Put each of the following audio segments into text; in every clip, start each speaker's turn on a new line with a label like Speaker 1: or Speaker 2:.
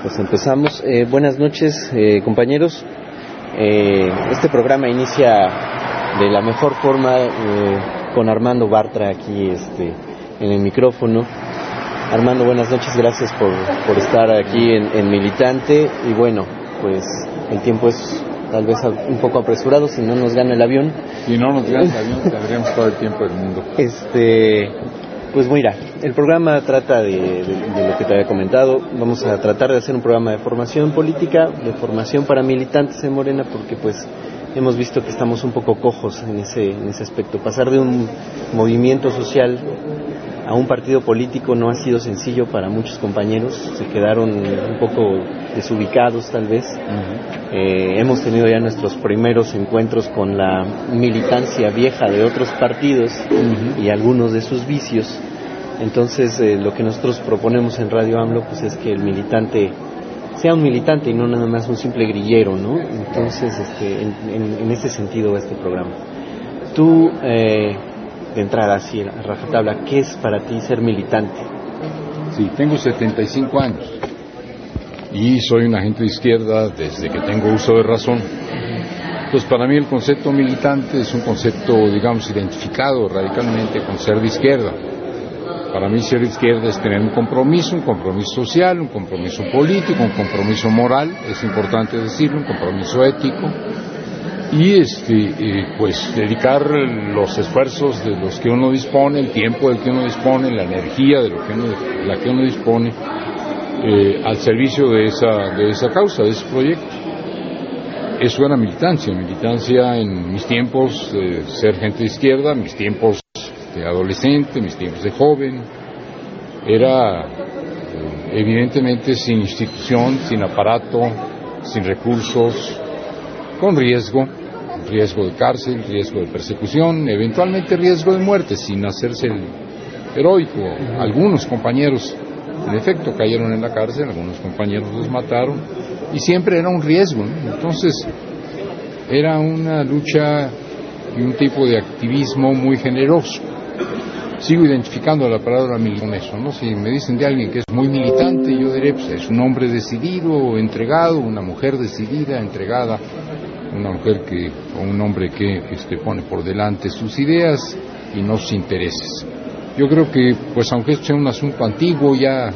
Speaker 1: Pues empezamos. Buenas noches, compañeros. Este programa inicia de la mejor forma con Armando Bartra aquí en el micrófono. Armando, buenas noches, gracias por estar aquí en Militante. Y bueno, pues el tiempo es tal vez un poco apresurado, si no nos gana el avión.
Speaker 2: Si no nos gana el avión, tendríamos todo el tiempo del mundo.
Speaker 1: Pues mira, el programa trata de lo que te había comentado. Vamos a tratar de hacer un programa de formación política, de formación para militantes en Morena, porque pues hemos visto que estamos un poco cojos en ese aspecto. Pasar de un movimiento social a un partido político no ha sido sencillo para muchos compañeros, se quedaron un poco desubicados tal vez. Hemos tenido ya nuestros primeros encuentros con la militancia vieja de otros partidos y algunos de sus vicios. Entonces lo que nosotros proponemos en Radio AMLO pues es que el militante sea un militante y no nada más un simple grillero, ¿no? Entonces en ese sentido va este programa. Tú, de entrada así a rajatabla, ¿qué es para ti ser militante?
Speaker 2: Sí, tengo 75 años y soy un agente de izquierda desde que tengo uso de razón. Entonces para mí el concepto militante es un concepto, digamos, identificado radicalmente con ser de izquierda. Para mí ser de izquierda es tener un compromiso social, un compromiso político, un compromiso moral, es importante decirlo, un compromiso ético, y pues dedicar los esfuerzos de los que uno dispone, el tiempo del que uno dispone, la energía de la que uno dispone al servicio de esa causa, de ese proyecto. Eso era militancia en mis tiempos de ser gente de izquierda, mis tiempos de adolescente, mis tiempos de joven. Era evidentemente sin institución, sin aparato, sin recursos, con riesgo de cárcel, riesgo de persecución, eventualmente riesgo de muerte, sin hacerse el heroico. Algunos compañeros, en efecto, cayeron en la cárcel, algunos compañeros los mataron, y siempre era un riesgo, ¿no? Entonces, era una lucha y un tipo de activismo muy generoso. Sigo identificando la palabra militante con eso, ¿no? Si me dicen de alguien que es muy militante, yo diré, pues es un hombre decidido, entregado, una mujer decidida, entregada, una mujer o un hombre que pone por delante sus ideas y no sus intereses. Yo creo que, pues aunque esto sea un asunto antiguo, ya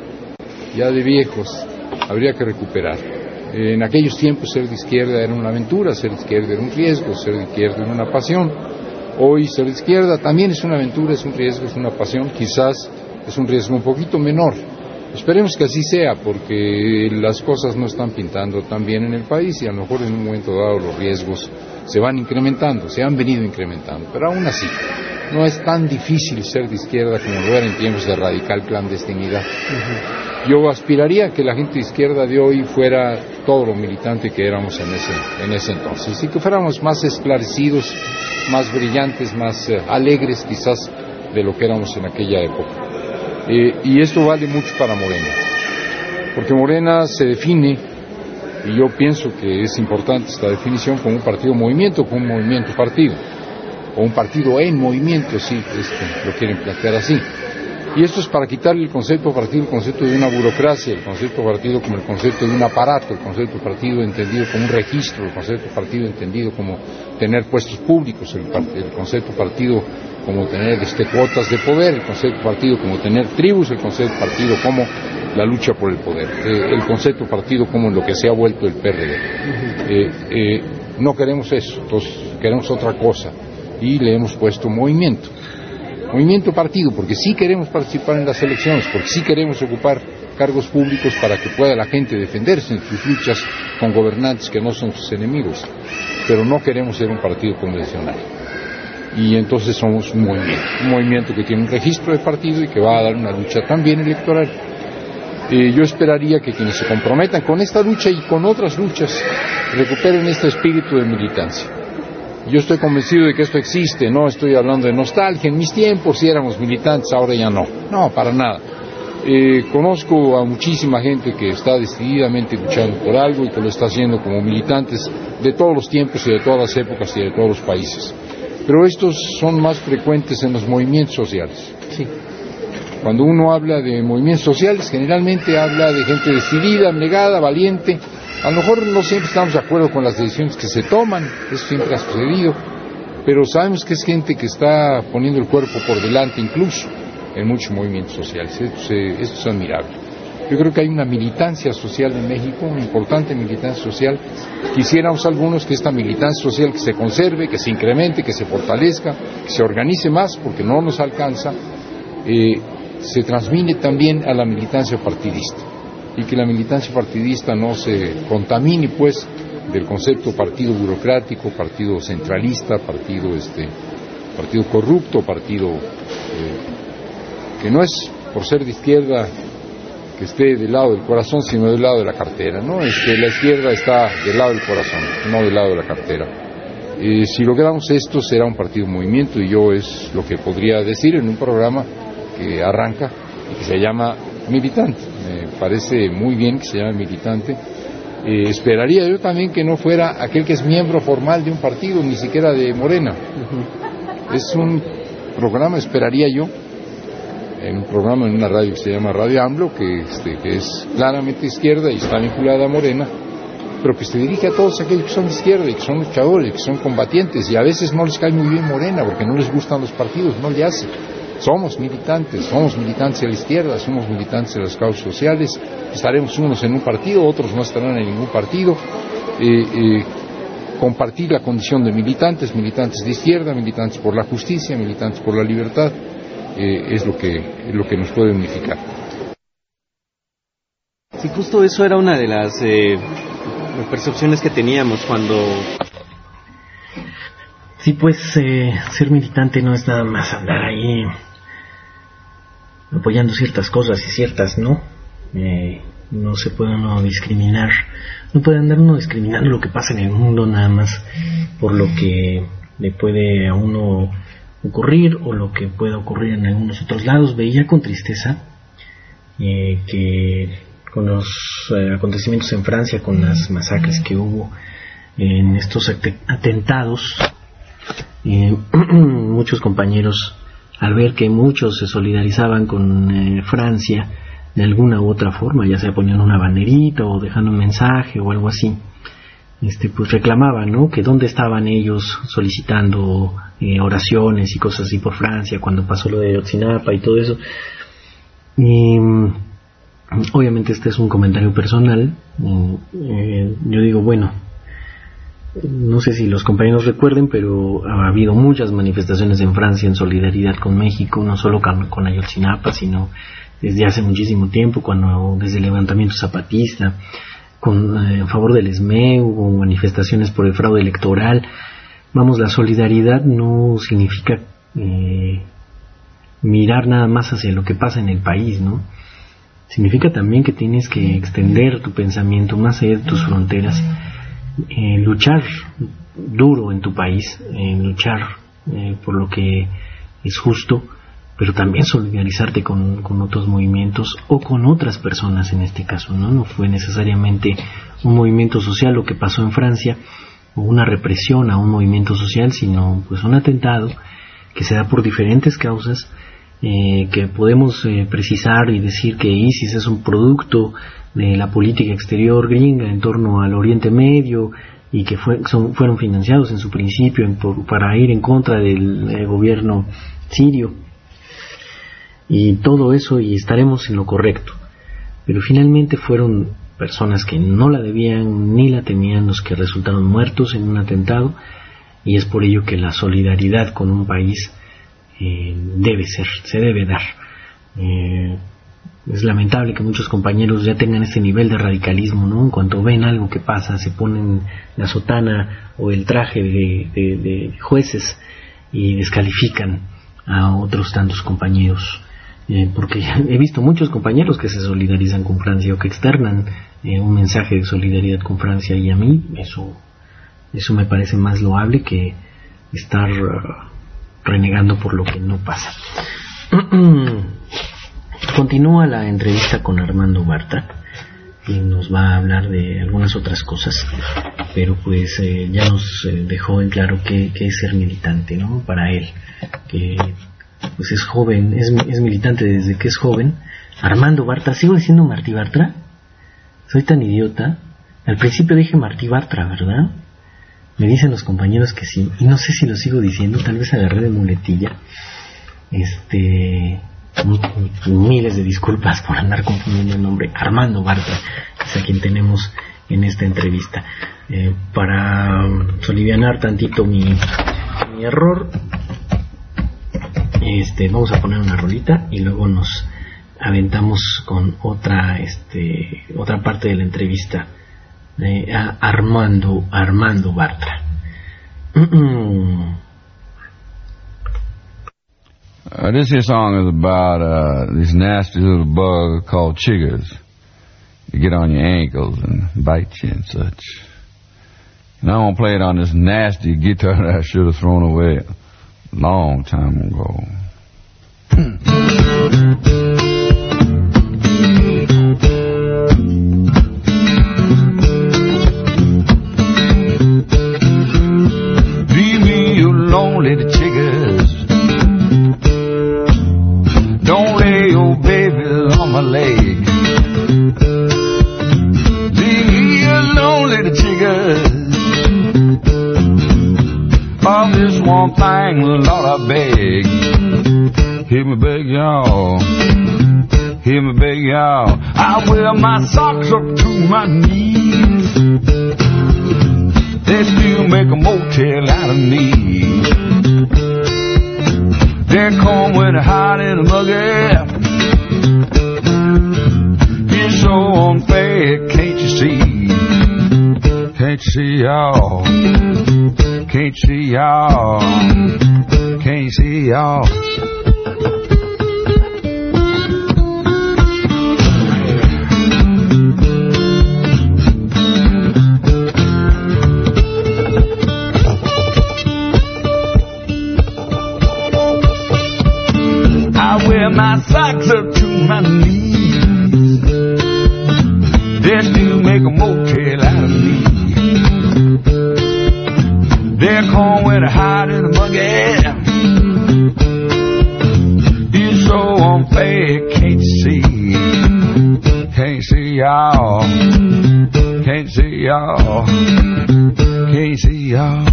Speaker 2: de viejos, habría que recuperar. En aquellos tiempos ser de izquierda era una aventura, ser de izquierda era un riesgo, ser de izquierda era una pasión. Hoy ser de izquierda también es una aventura, es un riesgo, es una pasión, quizás es un riesgo un poquito menor. Esperemos que así sea, porque las cosas no están pintando tan bien en el país y a lo mejor en un momento dado los riesgos se van incrementando, se han venido incrementando, pero aún así no es tan difícil ser de izquierda como lo era en tiempos de radical clandestinidad. Yo aspiraría a que la gente de izquierda de hoy fuera todo lo militante que éramos en ese entonces, y que fuéramos más esclarecidos, más brillantes, más alegres quizás de lo que éramos en aquella época. Y esto vale mucho para Morena, porque Morena se define, y yo pienso que es importante esta definición, como un partido-movimiento, como un movimiento-partido, o un partido en movimiento, si lo quieren plantear así. Y esto es para quitarle el concepto partido, el concepto de una burocracia, el concepto partido como el concepto de un aparato, el concepto partido entendido como un registro, el concepto partido entendido como tener puestos públicos, el concepto partido como tener cuotas de poder, el concepto partido como tener tribus, el concepto partido como la lucha por el poder, el concepto partido como lo que se ha vuelto el PRD. No queremos eso, entonces queremos otra cosa, y le hemos puesto movimiento partido, porque sí queremos participar en las elecciones, porque sí queremos ocupar cargos públicos para que pueda la gente defenderse en sus luchas con gobernantes que no son sus enemigos, pero no queremos ser un partido convencional. Y entonces somos un movimiento que tiene un registro de partido y que va a dar una lucha también electoral. Yo esperaría que quienes se comprometan con esta lucha y con otras luchas recuperen este espíritu de militancia. Yo estoy convencido de que esto existe, no estoy hablando de nostalgia. En mis tiempos sí éramos militantes, ahora ya no. No, para nada. Conozco a muchísima gente que está decididamente luchando por algo y que lo está haciendo como militantes de todos los tiempos y de todas las épocas y de todos los países. Pero estos son más frecuentes en los movimientos sociales.
Speaker 1: Sí.
Speaker 2: Cuando uno habla de movimientos sociales, generalmente habla de gente decidida, abnegada, valiente. A lo mejor no siempre estamos de acuerdo con las decisiones que se toman, eso siempre ha sucedido, pero sabemos que es gente que está poniendo el cuerpo por delante incluso en muchos movimientos sociales. Esto es admirable. Yo creo que hay una militancia social en México, una importante militancia social. Quisiéramos algunos que esta militancia social que se conserve, que se incremente, que se fortalezca, que se organice más, porque no nos alcanza, se transmite también a la militancia partidista, y que la militancia partidista no se contamine pues del concepto partido burocrático, partido centralista, partido corrupto, partido que no es por ser de izquierda que esté del lado del corazón, sino del lado de la cartera, ¿no? La izquierda está del lado del corazón, no del lado de la cartera. Si logramos esto, será un partido movimiento, y yo es lo que podría decir en un programa que arranca y que se llama Militante. Me parece muy bien que se llame Militante. Esperaría yo también que no fuera aquel que es miembro formal de un partido, ni siquiera de Morena. Es un programa, esperaría yo, en un programa en una radio que se llama Radio AMLO, que es claramente izquierda y está vinculada a Morena, pero que se dirige a todos aquellos que son de izquierda y que son luchadores, que son combatientes, y a veces no les cae muy bien Morena porque no les gustan los partidos, no le hace. Somos militantes de la izquierda, somos militantes de las causas sociales, estaremos unos en un partido, otros no estarán en ningún partido. Compartir la condición de militantes de izquierda, militantes por la justicia, militantes por la libertad, es lo que nos puede unificar.
Speaker 1: Sí, justo eso era una de las percepciones que teníamos cuando...
Speaker 3: Sí, pues ser militante no es nada más andar ahí apoyando ciertas cosas y ciertas no. No se puede uno discriminar, no puede andar uno discriminando lo que pasa en el mundo nada más por lo que le puede a uno ocurrir o lo que pueda ocurrir en algunos otros lados. Veía con tristeza que con los acontecimientos en Francia, con las masacres que hubo en estos atentados, muchos compañeros, al ver que muchos se solidarizaban con Francia de alguna u otra forma, ya sea poniendo una banderita o dejando un mensaje o algo así, pues reclamaban, ¿no?, que dónde estaban ellos solicitando oraciones y cosas así por Francia cuando pasó lo de Ayotzinapa y todo eso. Y obviamente este es un comentario personal. Yo digo, bueno, no sé si los compañeros recuerden, pero ha habido muchas manifestaciones en Francia en solidaridad con México, no solo con Ayotzinapa, sino desde hace muchísimo tiempo, desde el levantamiento zapatista, en favor del SME, hubo manifestaciones por el fraude electoral. Vamos, la solidaridad no significa mirar nada más hacia lo que pasa en el país, ¿no? Significa también que tienes que extender tu pensamiento más allá de tus fronteras, luchar duro en tu país, luchar por lo que es justo, pero también solidarizarte con otros movimientos o con otras personas en este caso, ¿no? No fue necesariamente un movimiento social lo que pasó en Francia, o una represión a un movimiento social, sino pues un atentado que se da por diferentes causas, que podemos precisar y decir que ISIS es un producto de la política exterior gringa en torno al Oriente Medio y que fueron financiados en su principio para ir en contra del gobierno sirio y todo eso, y estaremos en lo correcto, pero finalmente fueron personas que no la debían ni la temían los que resultaron muertos en un atentado, y es por ello que la solidaridad con un país se debe dar. Es lamentable que muchos compañeros ya tengan este nivel de radicalismo, ¿no? En cuanto ven algo que pasa, se ponen la sotana o el traje de jueces y descalifican a otros tantos compañeros, porque he visto muchos compañeros que se solidarizan con Francia o que externan un mensaje de solidaridad con Francia, y a mí eso me parece más loable que estar renegando por lo que no pasa. Continúa la entrevista con Armando Barta y nos va a hablar de algunas otras cosas, pero pues ya nos dejó en claro qué es ser militante, ¿no? Para él, que pues es joven, es militante desde que es joven. Armando Bartra, ¿sigo diciendo Martí Bartra? Soy tan idiota. Al principio dije Martí Bartra, ¿verdad? Me dicen los compañeros que sí, y no sé si lo sigo diciendo, tal vez agarré de muletilla. Miles de disculpas por andar confundiendo el nombre. Armando Bartra es a quien tenemos en esta entrevista. Para alivianar tantito mi error, vamos a poner una rolita y luego nos aventamos con otra parte de la entrevista a Armando Bartra.
Speaker 4: This here song is about this nasty little bug called chiggers. They get on your ankles and bite you and such. And I won't play it on this nasty guitar that I should have thrown away a long time ago. Leave me alone, little chiggers. Don't lay your babies on my leg. Leave me alone, little chiggers. For this one thing, Lord, I beg. Hear me beg y'all. Hear me beg y'all. I wear my socks up to my knees. They still make a motel out of me. They come with a hot and a muggy. It's so unfair, can't you see? Can't you see y'all? Can't you see y'all? Can't you see y'all? I wear my socks up to my knees. They still make a motel out of me. They're calling with a hot and a muggy. It's so unfair, can't you see? Can't you see y'all? Can't you see y'all? Can't you see y'all?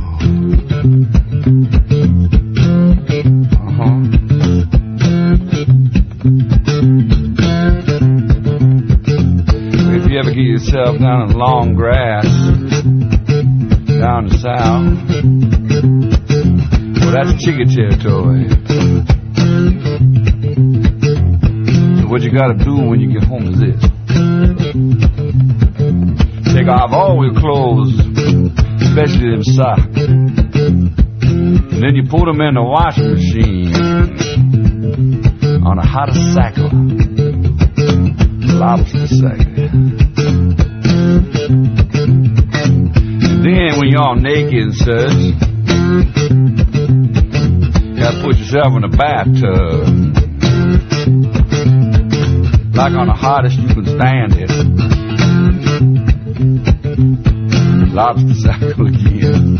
Speaker 4: If you ever get yourself down in long grass down the south, well, that's chigga territory. So what you gotta do when you get home is this: take off all your clothes, especially them socks, and then you put them in the washing machine on a hot cycle, lobster cycle. And then when you're all naked and such, you gotta put yourself in a bathtub, like on the hottest you can stand it. Lobster cycle again.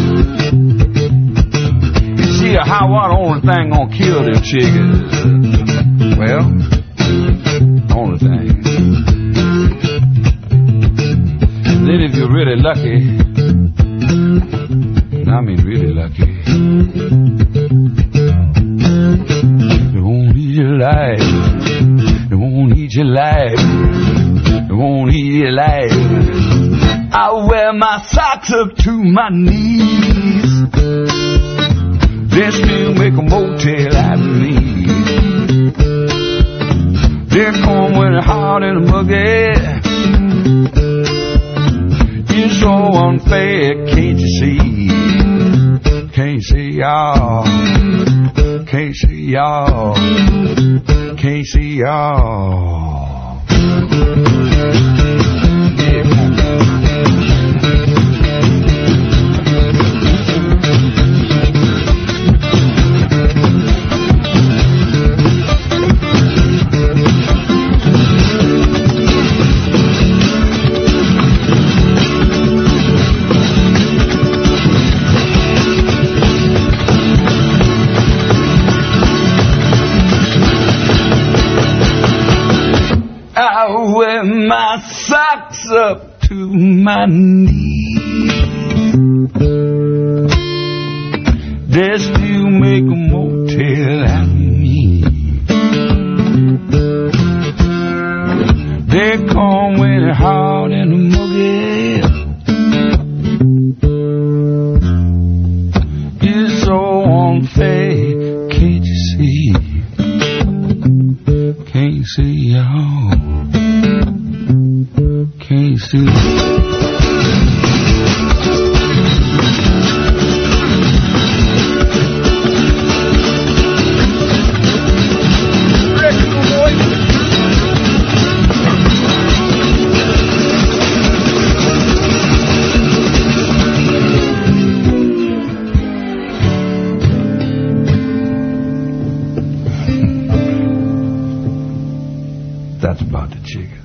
Speaker 4: You see a hot water only thing gonna kill them chiggers. Well, only thing. And then if you're really lucky, I mean really lucky, they won't eat your life. They won't eat your life. They won't eat your life. I wear my socks up to my knees. They still make a motel out of me. They come with a hot and a muggy. It's so unfair, can't you see? Can't you see y'all? Can't you see y'all? Can't you see y'all? Yeah, come on. my socks up to my knees. They still make a motel out of me. They come when it's hard and muggy. It's so unfair, can't you see? Can't see y'all. Can't see. That's about the chicken.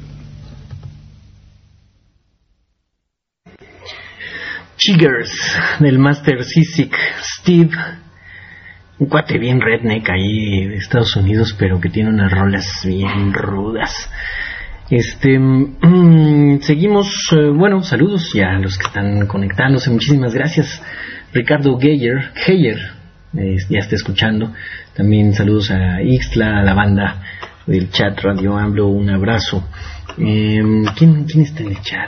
Speaker 3: Chiggers, del Master Sisik Steve, un cuate bien redneck ahí de Estados Unidos, pero que tiene unas rolas bien rudas. Seguimos, bueno, saludos ya a los que están conectándose, muchísimas gracias. Ricardo Geyer, ya está escuchando. También saludos a Ixtla, a la banda del chat Radio AMLO, un abrazo. ¿Quién está en el chat?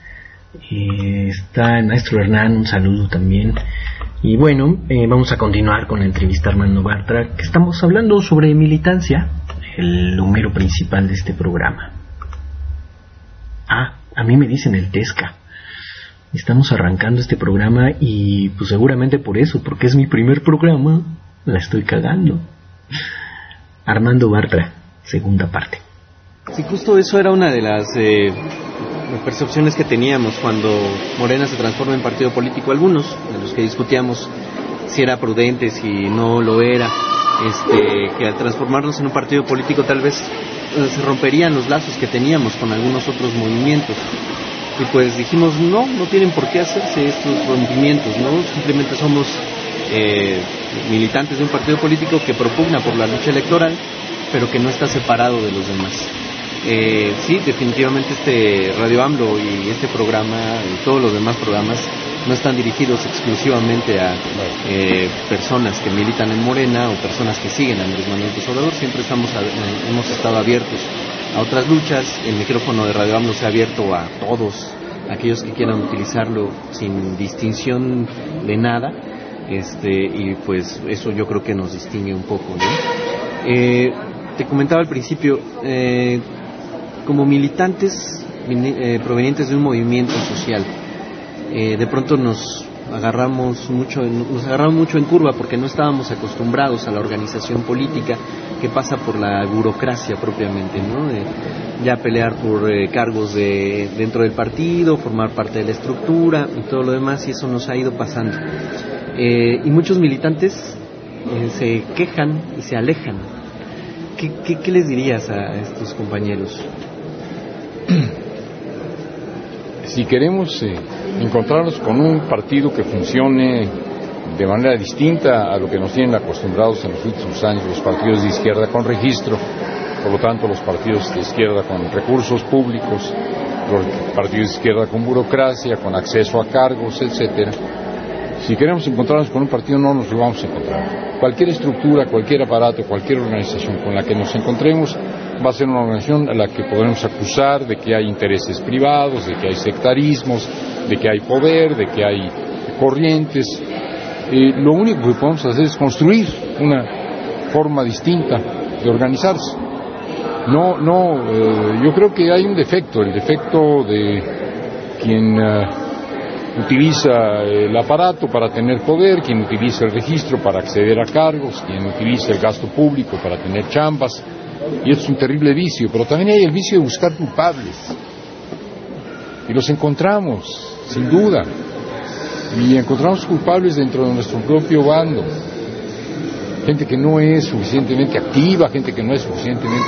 Speaker 3: Está el maestro Hernán, un saludo también. Y bueno, vamos a continuar con la entrevista a Armando Bartra, que estamos hablando sobre militancia, el número principal de este programa. A mí me dicen el Tesca. Estamos arrancando este programa y pues seguramente por eso, porque es mi primer programa, la estoy cagando. Armando Bartra, segunda parte.
Speaker 1: Sí, justo eso era una de las percepciones que teníamos cuando Morena se transforma en partido político. Algunos de los que discutíamos si era prudente, si no lo era, que al transformarnos en un partido político tal vez se romperían los lazos que teníamos con algunos otros movimientos. Y pues dijimos, no tienen por qué hacerse estos rompimientos, ¿no? Simplemente somos militantes de un partido político que propugna por la lucha electoral, pero que no está separado de los demás. Sí, definitivamente este Radio AMLO y este programa y todos los demás programas no están dirigidos exclusivamente a personas que militan en Morena o personas que siguen a Andrés Manuel López Obrador. Siempre hemos estado abiertos a otras luchas. El micrófono de Radio AMLO se ha abierto a todos aquellos que quieran utilizarlo sin distinción de nada, y pues eso yo creo que nos distingue un poco, ¿no? Te comentaba al principio, como militantes provenientes de un movimiento social, de pronto nos agarramos mucho en curva porque no estábamos acostumbrados a la organización política que pasa por la burocracia propiamente, ¿no? Ya pelear por cargos dentro del partido, formar parte de la estructura y todo lo demás, y eso nos ha ido pasando. Y muchos militantes se quejan y se alejan. ¿Qué les dirías a estos compañeros?
Speaker 2: Si queremos encontrarnos con un partido que funcione de manera distinta a lo que nos tienen acostumbrados en los últimos años los partidos de izquierda con registro, por lo tanto los partidos de izquierda con recursos públicos, los partidos de izquierda con burocracia, con acceso a cargos, etcétera. Si queremos encontrarnos con un partido, no nos lo vamos a encontrar. Cualquier estructura, cualquier aparato, cualquier organización con la que nos encontremos va a ser una organización a la que podremos acusar de que hay intereses privados, de que hay sectarismos, de que hay poder, de que hay corrientes. Lo único que podemos hacer es construir una forma distinta de organizarse. Yo creo que hay un defecto, el defecto de quien utiliza el aparato para tener poder, quien utiliza el registro para acceder a cargos, quien utiliza el gasto público para tener chambas, y es un terrible vicio. Pero también hay el vicio de buscar culpables, y los encontramos, sin duda, y encontramos culpables dentro de nuestro propio bando, gente que no es suficientemente activa, gente que no es suficientemente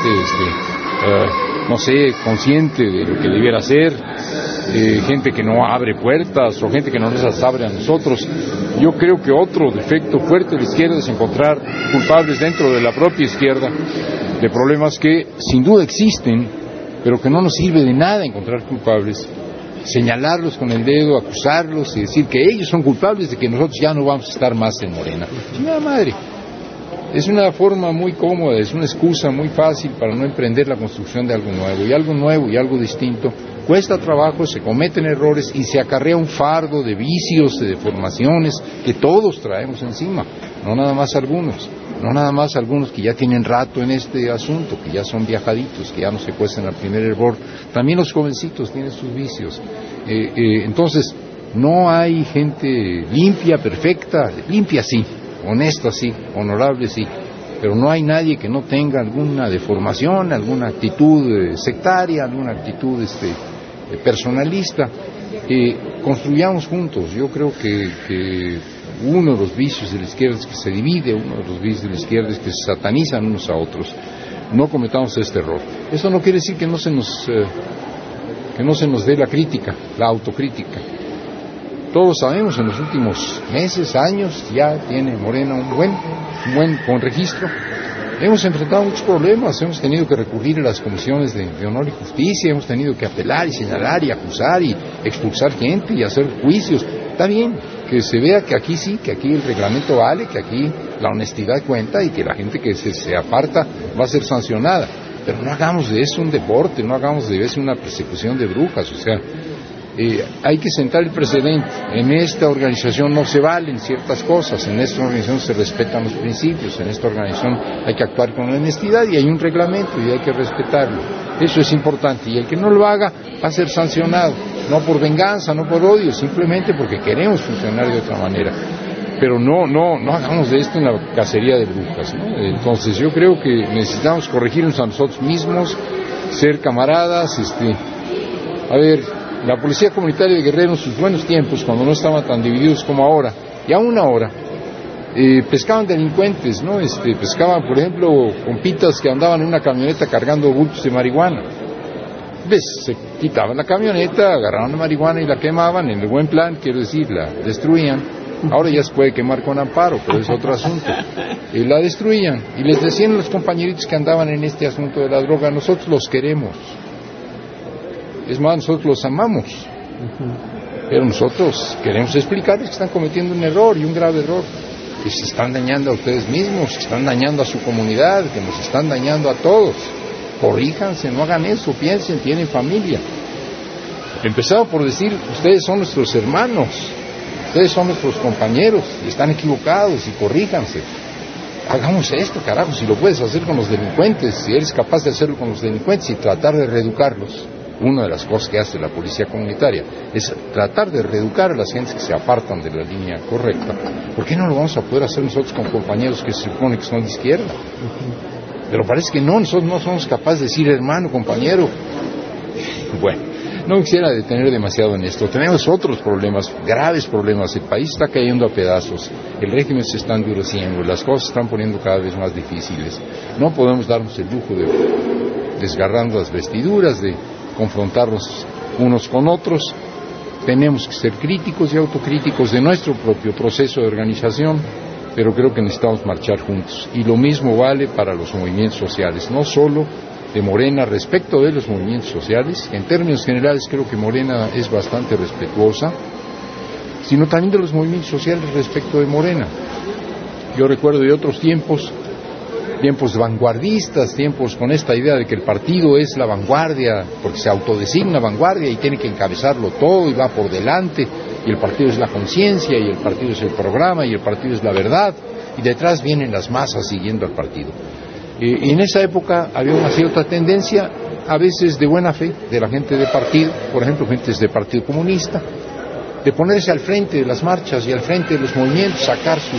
Speaker 2: consciente de lo que debiera hacer, gente que no abre puertas o gente que no nos las abre a nosotros. Yo creo que otro defecto fuerte de la izquierda es encontrar culpables dentro de la propia izquierda de problemas que sin duda existen, pero que no nos sirve de nada encontrar culpables, señalarlos con el dedo, acusarlos y decir que ellos son culpables de que nosotros ya no vamos a estar más en Morena. Chingada madre. Es una forma muy cómoda, es una excusa muy fácil para no emprender la construcción de algo nuevo y algo distinto. Cuesta trabajo, se cometen errores y se acarrea un fardo de vicios, de deformaciones que todos traemos encima, no nada más algunos que ya tienen rato en este asunto, que ya son viajaditos, que ya no se cuestan al primer error. También los jovencitos tienen sus vicios. Entonces, no hay gente limpia, perfecta, limpia sí, honesta sí, honorable sí, pero no hay nadie que no tenga alguna deformación, alguna actitud sectaria, alguna actitud personalista. Construyamos juntos. Yo creo que uno de los vicios de la izquierda es que se divide, uno de los vicios de la izquierda es que se satanizan unos a otros. No cometamos este error. Eso no quiere decir que no se nos dé la crítica, la autocrítica. Todos sabemos, en los últimos meses, años, ya tiene Morena un buen buen registro. Hemos enfrentado muchos problemas, hemos tenido que recurrir a las comisiones de honor y justicia, hemos tenido que apelar y señalar y acusar y expulsar gente y hacer juicios. Está bien, que se vea que aquí sí, que aquí el reglamento vale, que aquí la honestidad cuenta y que la gente que se aparta va a ser sancionada. Pero no hagamos de eso un deporte, no hagamos de eso una persecución de brujas, o sea, hay que sentar el precedente. En esta organización no se valen ciertas cosas, en esta organización se respetan los principios, en esta organización hay que actuar con honestidad y hay un reglamento y hay que respetarlo. Eso es importante, y el que no lo haga va a ser sancionado, no por venganza, no por odio, simplemente porque queremos funcionar de otra manera. Pero no hagamos de esto una cacería de brujas, ¿no? Entonces yo creo que necesitamos corregirnos a nosotros mismos, ser camaradas. A ver, la policía comunitaria de Guerrero en sus buenos tiempos, cuando no estaban tan divididos como ahora, y aún ahora, pescaban delincuentes, ¿no? Pescaban, por ejemplo, compitas que andaban en una camioneta cargando bultos de marihuana. Se quitaban la camioneta, agarraban la marihuana y la quemaban, en el buen plan, quiero decir, la destruían. Ahora ya se puede quemar con amparo, pero es otro asunto. La destruían y les decían a los compañeritos que andaban en este asunto de la droga: nosotros los queremos. Es más, nosotros los amamos. Pero nosotros queremos explicarles que están cometiendo un error, y un grave error, que se están dañando a ustedes mismos, que están dañando a su comunidad, que nos están dañando a todos. Corríjanse, no hagan eso, piensen, tienen familia. Empezaba por decir: ustedes son nuestros hermanos, ustedes son nuestros compañeros, y están equivocados, y corríjanse. Hagamos esto, carajo, si lo puedes hacer con los delincuentes, si eres capaz de hacerlo con los delincuentes y tratar de reeducarlos. Una de las cosas que hace la policía comunitaria es tratar de reeducar a las gentes que se apartan de la línea correcta. ¿Por qué no lo vamos a poder hacer nosotros con compañeros que se supone que son de izquierda? Pero parece que no, nosotros no somos capaces de decir hermano, compañero. Bueno, no quisiera detener demasiado en esto. Tenemos otros problemas, graves problemas. El país está cayendo a pedazos, el régimen se está endureciendo, las cosas se están poniendo cada vez más difíciles. No podemos darnos el lujo de desgarrarnos las vestiduras, de confrontarnos unos con otros. Tenemos que ser críticos y autocríticos de nuestro propio proceso de organización, pero creo que necesitamos marchar juntos. Y lo mismo vale para los movimientos sociales, no solo de Morena respecto de los movimientos sociales. En términos generales creo que Morena es bastante respetuosa, sino también de los movimientos sociales respecto de Morena. Yo recuerdo de otros tiempos vanguardistas, tiempos con esta idea de que el partido es la vanguardia, porque se autodesigna vanguardia y tiene que encabezarlo todo y va por delante, y el partido es la conciencia, y el partido es el programa, y el partido es la verdad, y detrás vienen las masas siguiendo al partido. En esa época había una cierta tendencia, a veces de buena fe, de la gente de partido, por ejemplo, gentes del Partido Comunista, de ponerse al frente de las marchas y al frente de los movimientos, sacar su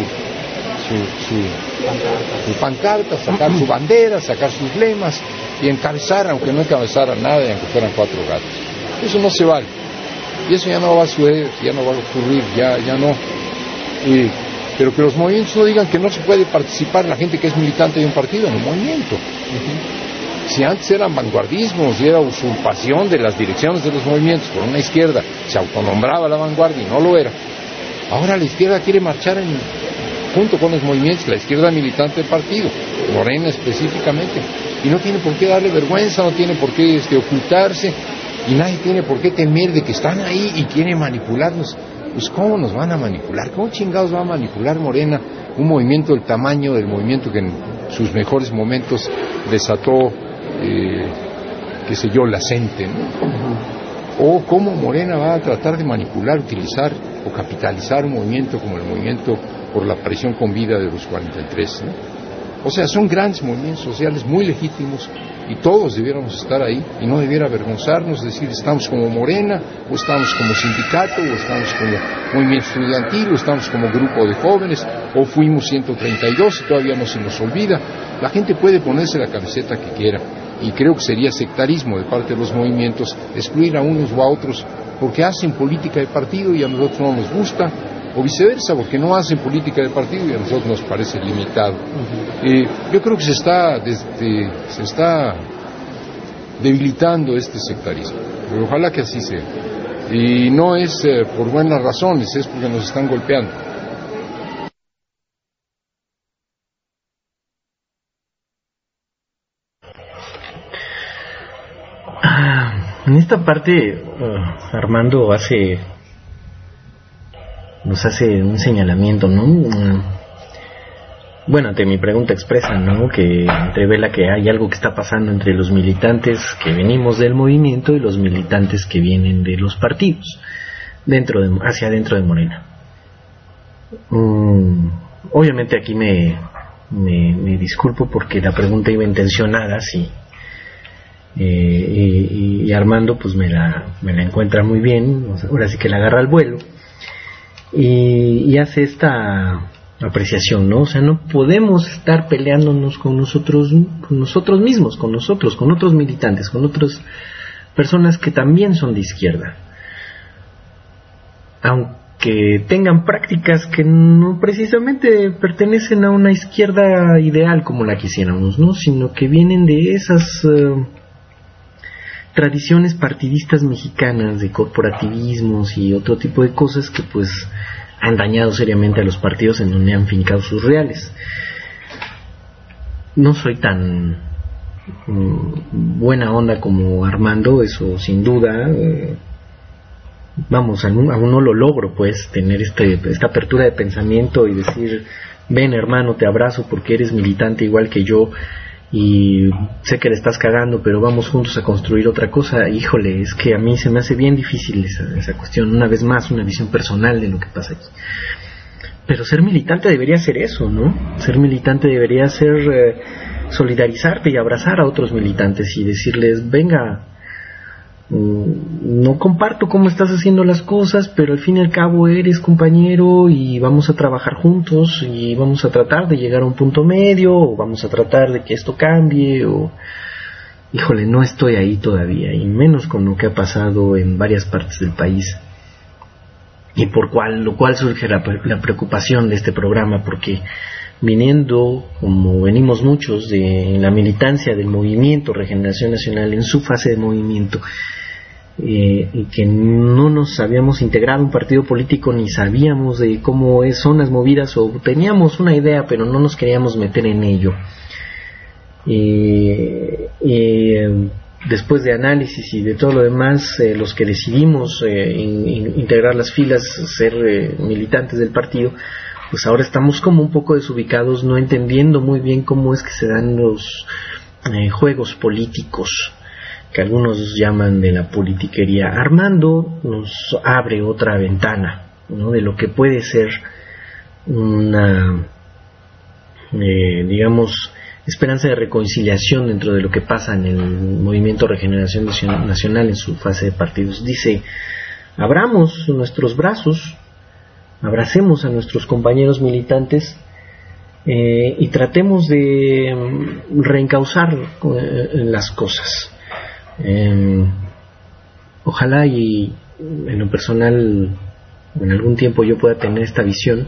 Speaker 2: pancarta, sacar su bandera, sacar sus lemas y encabezar, aunque no encabezara nada y aunque fueran 4 gatos. Eso no se vale, y eso ya no va a suceder, ya no va a ocurrir, ya no. Pero que los movimientos no digan que no se puede participar la gente que es militante de un partido en un movimiento. Si antes eran vanguardismos y era usurpación de las direcciones de los movimientos por una izquierda, se autonombraba la vanguardia y no lo era. Ahora la izquierda quiere marchar junto con los movimientos, la izquierda militante del partido, Morena específicamente, y no tiene por qué darle vergüenza, no tiene por qué ocultarse, y nadie tiene por qué temer de que están ahí y quieren manipularnos. Pues ¿cómo nos van a manipular? ¿Cómo chingados va a manipular Morena un movimiento del tamaño del movimiento que en sus mejores momentos desató, qué sé yo, la CENTE, ¿no? O cómo Morena va a tratar de manipular, utilizar o capitalizar un movimiento como el movimiento por la presión con vida de los 43, ¿no? O sea, son grandes movimientos sociales muy legítimos y todos debiéramos estar ahí y no debiera avergonzarnos decir estamos como Morena, o estamos como sindicato, o estamos como movimiento estudiantil, o estamos como grupo de jóvenes, o fuimos 132 y todavía no se nos olvida. La gente puede ponerse la camiseta que quiera y creo que sería sectarismo de parte de los movimientos excluir a unos o a otros porque hacen política de partido y a nosotros no nos gusta, o viceversa, porque no hacen política de partido y a nosotros nos parece limitado. Yo creo que se está debilitando este sectarismo, pero ojalá que así sea. Y no es por buenas razones, es porque nos están golpeando.
Speaker 3: En esta parte, Armando nos hace un señalamiento, ¿no? Bueno, ante mi pregunta expresa, ¿no? Que revela que hay algo que está pasando entre los militantes que venimos del movimiento y los militantes que vienen de los partidos, hacia adentro de Morena. Obviamente aquí me disculpo porque la pregunta iba intencionada, sí. Y Armando pues me la encuentra muy bien, o sea, ahora sí que la agarra al vuelo y hace esta apreciación, ¿no? O sea, no podemos estar peleándonos con nosotros mismos, con otros militantes, con otras personas que también son de izquierda, aunque tengan prácticas que no precisamente pertenecen a una izquierda ideal como la quisiéramos, ¿no? Sino que vienen de esas tradiciones partidistas mexicanas de corporativismos y otro tipo de cosas que pues han dañado seriamente a los partidos en donde han fincado sus reales. No soy tan buena onda como Armando, eso sin duda. Vamos, aún no lo logro, pues, tener esta apertura de pensamiento y decir, ven hermano, te abrazo porque eres militante igual que yo y sé que le estás cagando, pero vamos juntos a construir otra cosa. Híjole, es que a mí se me hace bien difícil esa cuestión. Una vez más, una visión personal de lo que pasa aquí. Pero ser militante debería ser eso, ¿no? Ser militante debería ser solidarizarte y abrazar a otros militantes y decirles, venga, no comparto cómo estás haciendo las cosas, pero al fin y al cabo eres compañero y vamos a trabajar juntos y vamos a tratar de llegar a un punto medio, o vamos a tratar de que esto cambie, o híjole, no estoy ahí todavía, y menos con lo que ha pasado en varias partes del país, y lo cual surge la preocupación de este programa, porque viniendo, como venimos muchos, de la militancia del movimiento Regeneración Nacional en su fase de movimiento, y que no nos habíamos integrado a un partido político ni sabíamos de cómo son las movidas, o teníamos una idea pero no nos queríamos meter en ello, después de análisis y de todo lo demás, los que decidimos integrar las filas, ser militantes del partido, pues ahora estamos como un poco desubicados, no entendiendo muy bien cómo es que se dan los juegos políticos que algunos llaman de la politiquería. Armando nos abre otra ventana, ¿no? De lo que puede ser una, digamos, esperanza de reconciliación dentro de lo que pasa en el movimiento Regeneración Nacional en su fase de partidos. Dice, abramos nuestros brazos, abracemos a nuestros compañeros militantes y tratemos de reencauzar las cosas. Ojalá y en lo personal en algún tiempo yo pueda tener esta visión.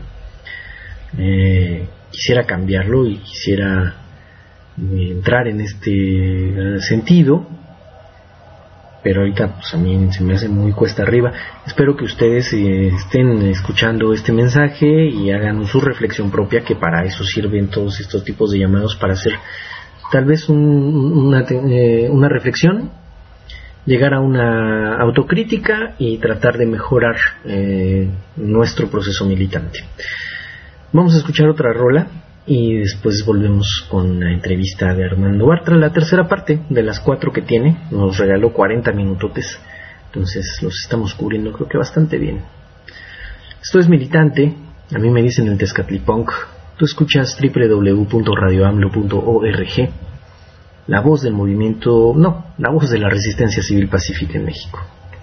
Speaker 3: Quisiera cambiarlo y quisiera entrar en este sentido, pero ahorita pues a mí se me hace muy cuesta arriba. Espero que ustedes estén escuchando este mensaje y hagan su reflexión propia, que para eso sirven todos estos tipos de llamados, para hacer tal vez una reflexión, llegar a una autocrítica y tratar de mejorar nuestro proceso militante. Vamos a escuchar otra rola y después volvemos con la entrevista de Armando Bartra, la tercera parte de las 4 que tiene. Nos regaló 40 minutotes, entonces los estamos cubriendo creo que bastante bien. Esto es Militante, a mí me dicen el Tezcatlipunk. Tú escuchas www.radioamlo.org, la voz del movimiento, no, la voz de la resistencia civil pacífica en México.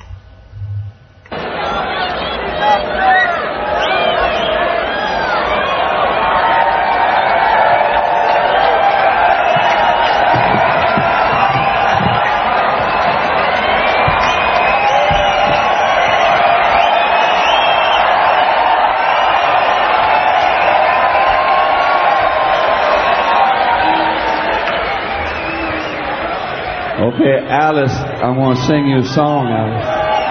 Speaker 5: Okay, Alice, I want to sing you a song, Alice.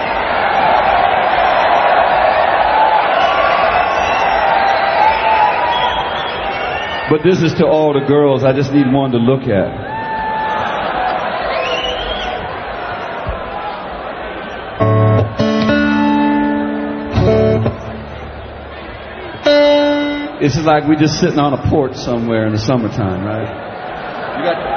Speaker 5: But this is to all the girls. I just need one to look at. This is like we just sitting on a porch somewhere in the summertime, right? You got...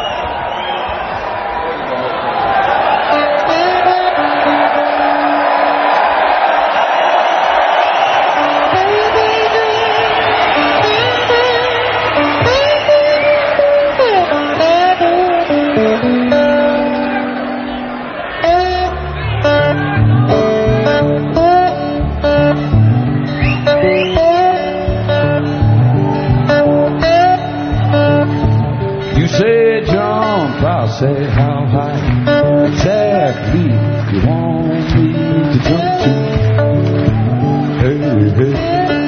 Speaker 5: Say how high exactly you want me to jump to. Hey, hey.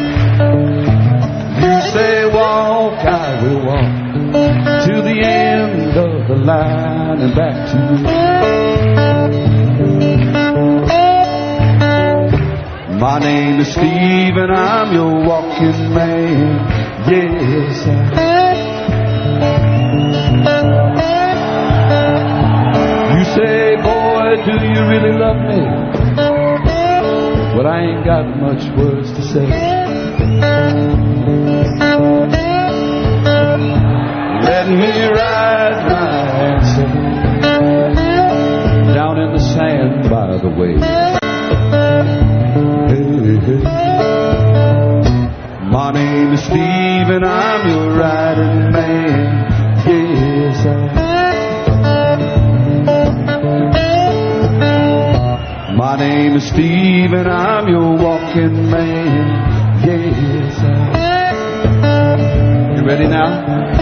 Speaker 5: You say walk, I will walk to the end of the line and back to you. My name is Steve and I'm your walking man. Yes, say, boy, do you really love me? Well, I ain't got much words to say. Let me ride my answer down in the sand by the way. Hey, hey. My name is Steve and I'm your riding man. Yes, my name is Steve and I'm your walking man. Yes, you ready now?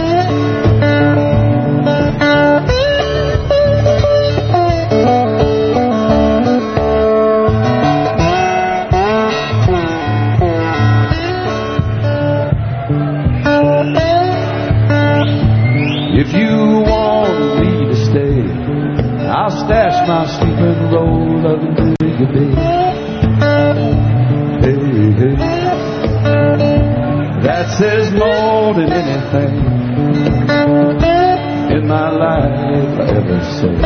Speaker 5: If you want me to stay, I'll stash my sleeping roll under your bed. Hey, hey. That says more than anything in my life I ever said.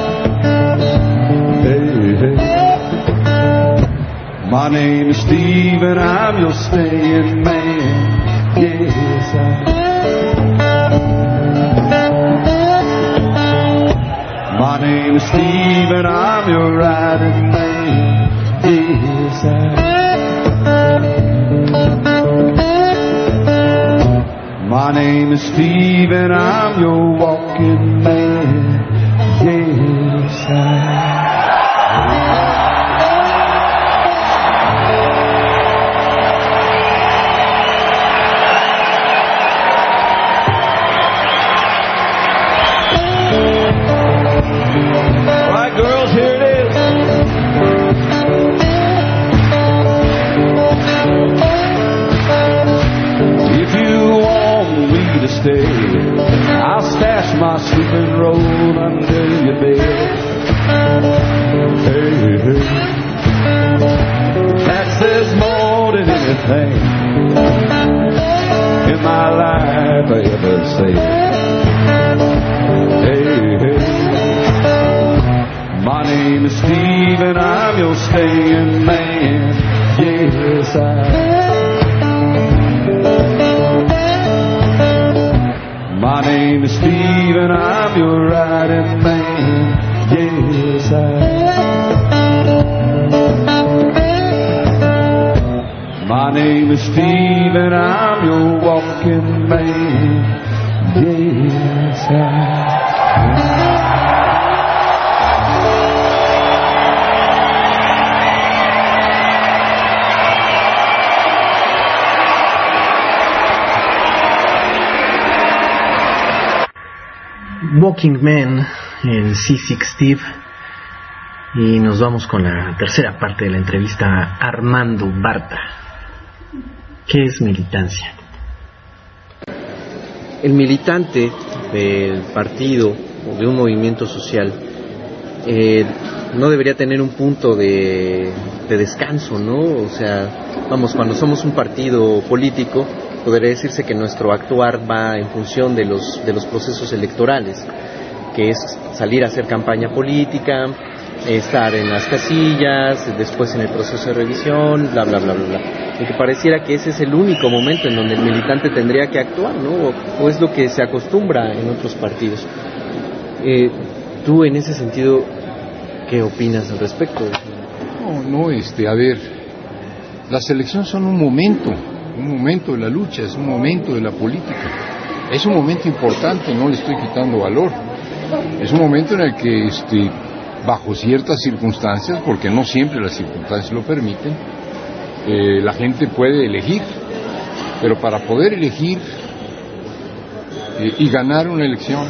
Speaker 5: Hey, hey. My name is Steve and I'm your staying man. Yes, my name is Steve and I'm your riding man. Yes, my name is Steve and I'm your walking man. Yes, girls, here it is. If you want me to stay, I'll stash my sleeping roll under your bed. Hey, hey. That says more than anything in my life I ever said. your staying man. Yes, My name is Steve and I'm your riding man. Yes, My name is Steve and I'm your walking man. Yes,
Speaker 3: Walking Man, el C6 Steve. Y nos vamos con la tercera parte de la entrevista a Armando Barta. ¿Qué es militancia?
Speaker 1: El militante del partido o de un movimiento social no debería tener un punto de descanso, ¿no? O sea, vamos, cuando somos un partido político, podría decirse que nuestro actuar va en función de los procesos electorales, que es salir a hacer campaña política, estar en las casillas, después en el proceso de revisión, bla, bla, bla, bla, bla. Y que pareciera que ese es el único momento en donde el militante tendría que actuar, ¿no? O es lo que se acostumbra en otros partidos. Tú, en ese sentido, ¿qué opinas al respecto?
Speaker 2: A ver, las elecciones son un momento de la lucha, es un momento de la política, es un momento importante, no le estoy quitando valor, es un momento en el que bajo ciertas circunstancias, porque no siempre las circunstancias lo permiten, la gente puede elegir, pero para poder elegir y ganar una elección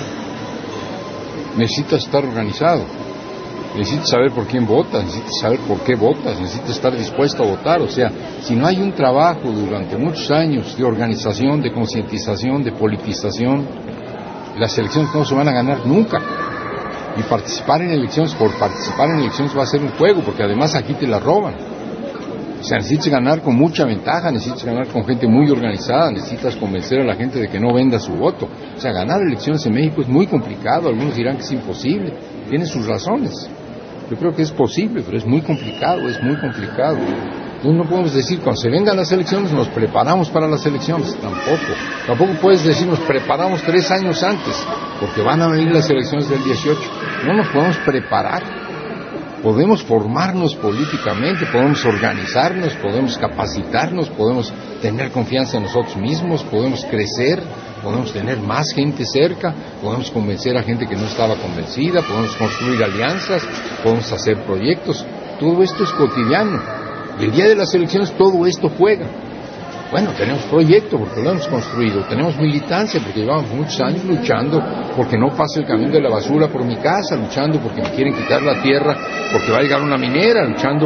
Speaker 2: necesitas estar organizado, necesitas saber por quién votas, necesitas saber por qué votas, necesitas estar dispuesto a votar. O sea, si no hay un trabajo durante muchos años de organización, de concientización, de politización, las elecciones no se van a ganar nunca. Y participar en elecciones por participar en elecciones va a ser un juego, porque además aquí te la roban. O sea, necesitas ganar con mucha ventaja, necesitas ganar con gente muy organizada, necesitas convencer a la gente de que no venda su voto. O sea, ganar elecciones en México es muy complicado, algunos dirán que es imposible, tienen sus razones. Yo creo que es posible, pero es muy complicado, Entonces no podemos decir, cuando se vengan las elecciones, nos preparamos para las elecciones, tampoco puedes decir, nos preparamos 3 años antes, porque van a venir las elecciones del 18, no nos podemos preparar, podemos formarnos políticamente, podemos organizarnos, podemos capacitarnos, podemos tener confianza en nosotros mismos, podemos crecer, podemos tener más gente cerca, podemos convencer a gente que no estaba convencida, podemos construir alianzas, podemos hacer proyectos, todo esto es cotidiano. Y el día de las elecciones todo esto juega. Bueno, tenemos proyecto porque lo hemos construido, tenemos militancia porque llevamos muchos años luchando porque no pase el camión de la basura por mi casa, luchando porque me quieren quitar la tierra, porque va a llegar una minera, luchando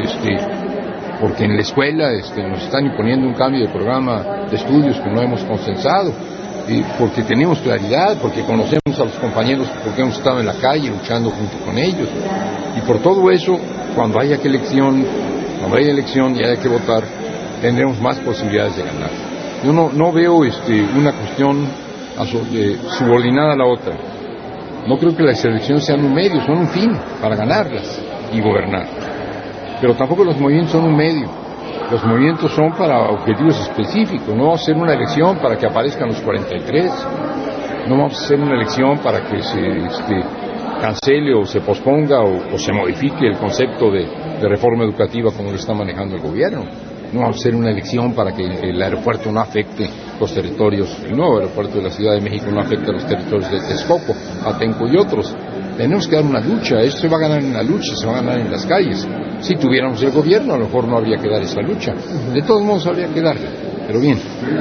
Speaker 2: porque en la escuela nos están imponiendo un cambio de programa de estudios que no hemos consensado, y porque tenemos claridad, porque conocemos a los compañeros, porque hemos estado en la calle luchando junto con ellos, y por todo eso, cuando haya elección y haya que votar, tendremos más posibilidades de ganar. Yo no veo una cuestión subordinada a la otra. No creo que las elecciones sean un medio, son un fin para ganarlas y gobernar. Pero tampoco los movimientos son un medio. Los movimientos son para objetivos específicos. No vamos a hacer una elección para que aparezcan los 43. No vamos a hacer una elección para que se cancele o se posponga o se modifique el concepto de reforma educativa como lo está manejando el gobierno. No vamos a hacer una elección para que el aeropuerto no afecte los territorios, el nuevo aeropuerto de la Ciudad de México no afecte a los territorios de Texcoco, Atenco y otros. Tenemos que dar una lucha, esto se va a ganar en la lucha, se va a ganar en las calles. Si tuviéramos el gobierno, a lo mejor no habría que dar esa lucha. De todos modos habría que darla. Pero bien,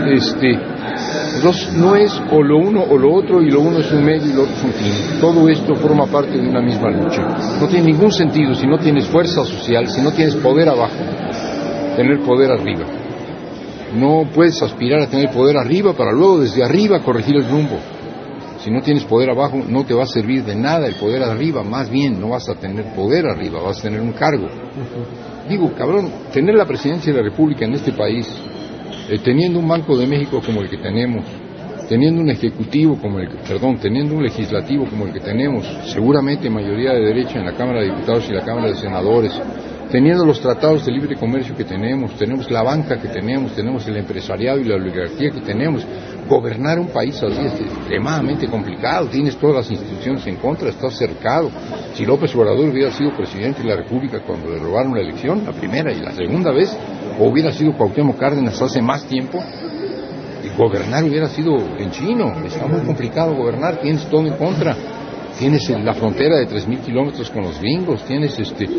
Speaker 2: no es o lo uno o lo otro, y lo uno es un medio y lo otro es un fin. Todo esto forma parte de una misma lucha. No tiene ningún sentido si no tienes fuerza social, si no tienes poder abajo, tener poder arriba. No puedes aspirar a tener poder arriba para luego desde arriba corregir el rumbo. Si no tienes poder abajo, no te va a servir de nada el poder arriba, más bien no vas a tener poder arriba, vas a tener un cargo. Digo, cabrón, tener la presidencia de la República en este país, teniendo un Banco de México como el que tenemos, teniendo un ejecutivo teniendo un legislativo como el que tenemos, seguramente mayoría de derecha en la Cámara de Diputados y la Cámara de Senadores, teniendo los tratados de libre comercio que tenemos la banca que tenemos el empresariado y la oligarquía que tenemos, gobernar un país así es extremadamente complicado, tienes todas las instituciones en contra, estás cercado. Si López Obrador hubiera sido presidente de la República cuando le robaron la elección, la primera y la segunda vez, o hubiera sido Cuauhtémoc Cárdenas hace más tiempo, gobernar hubiera sido en chino. Está muy complicado gobernar, tienes todo en contra. Tienes la frontera de 3,000 kilómetros con los gringos, tienes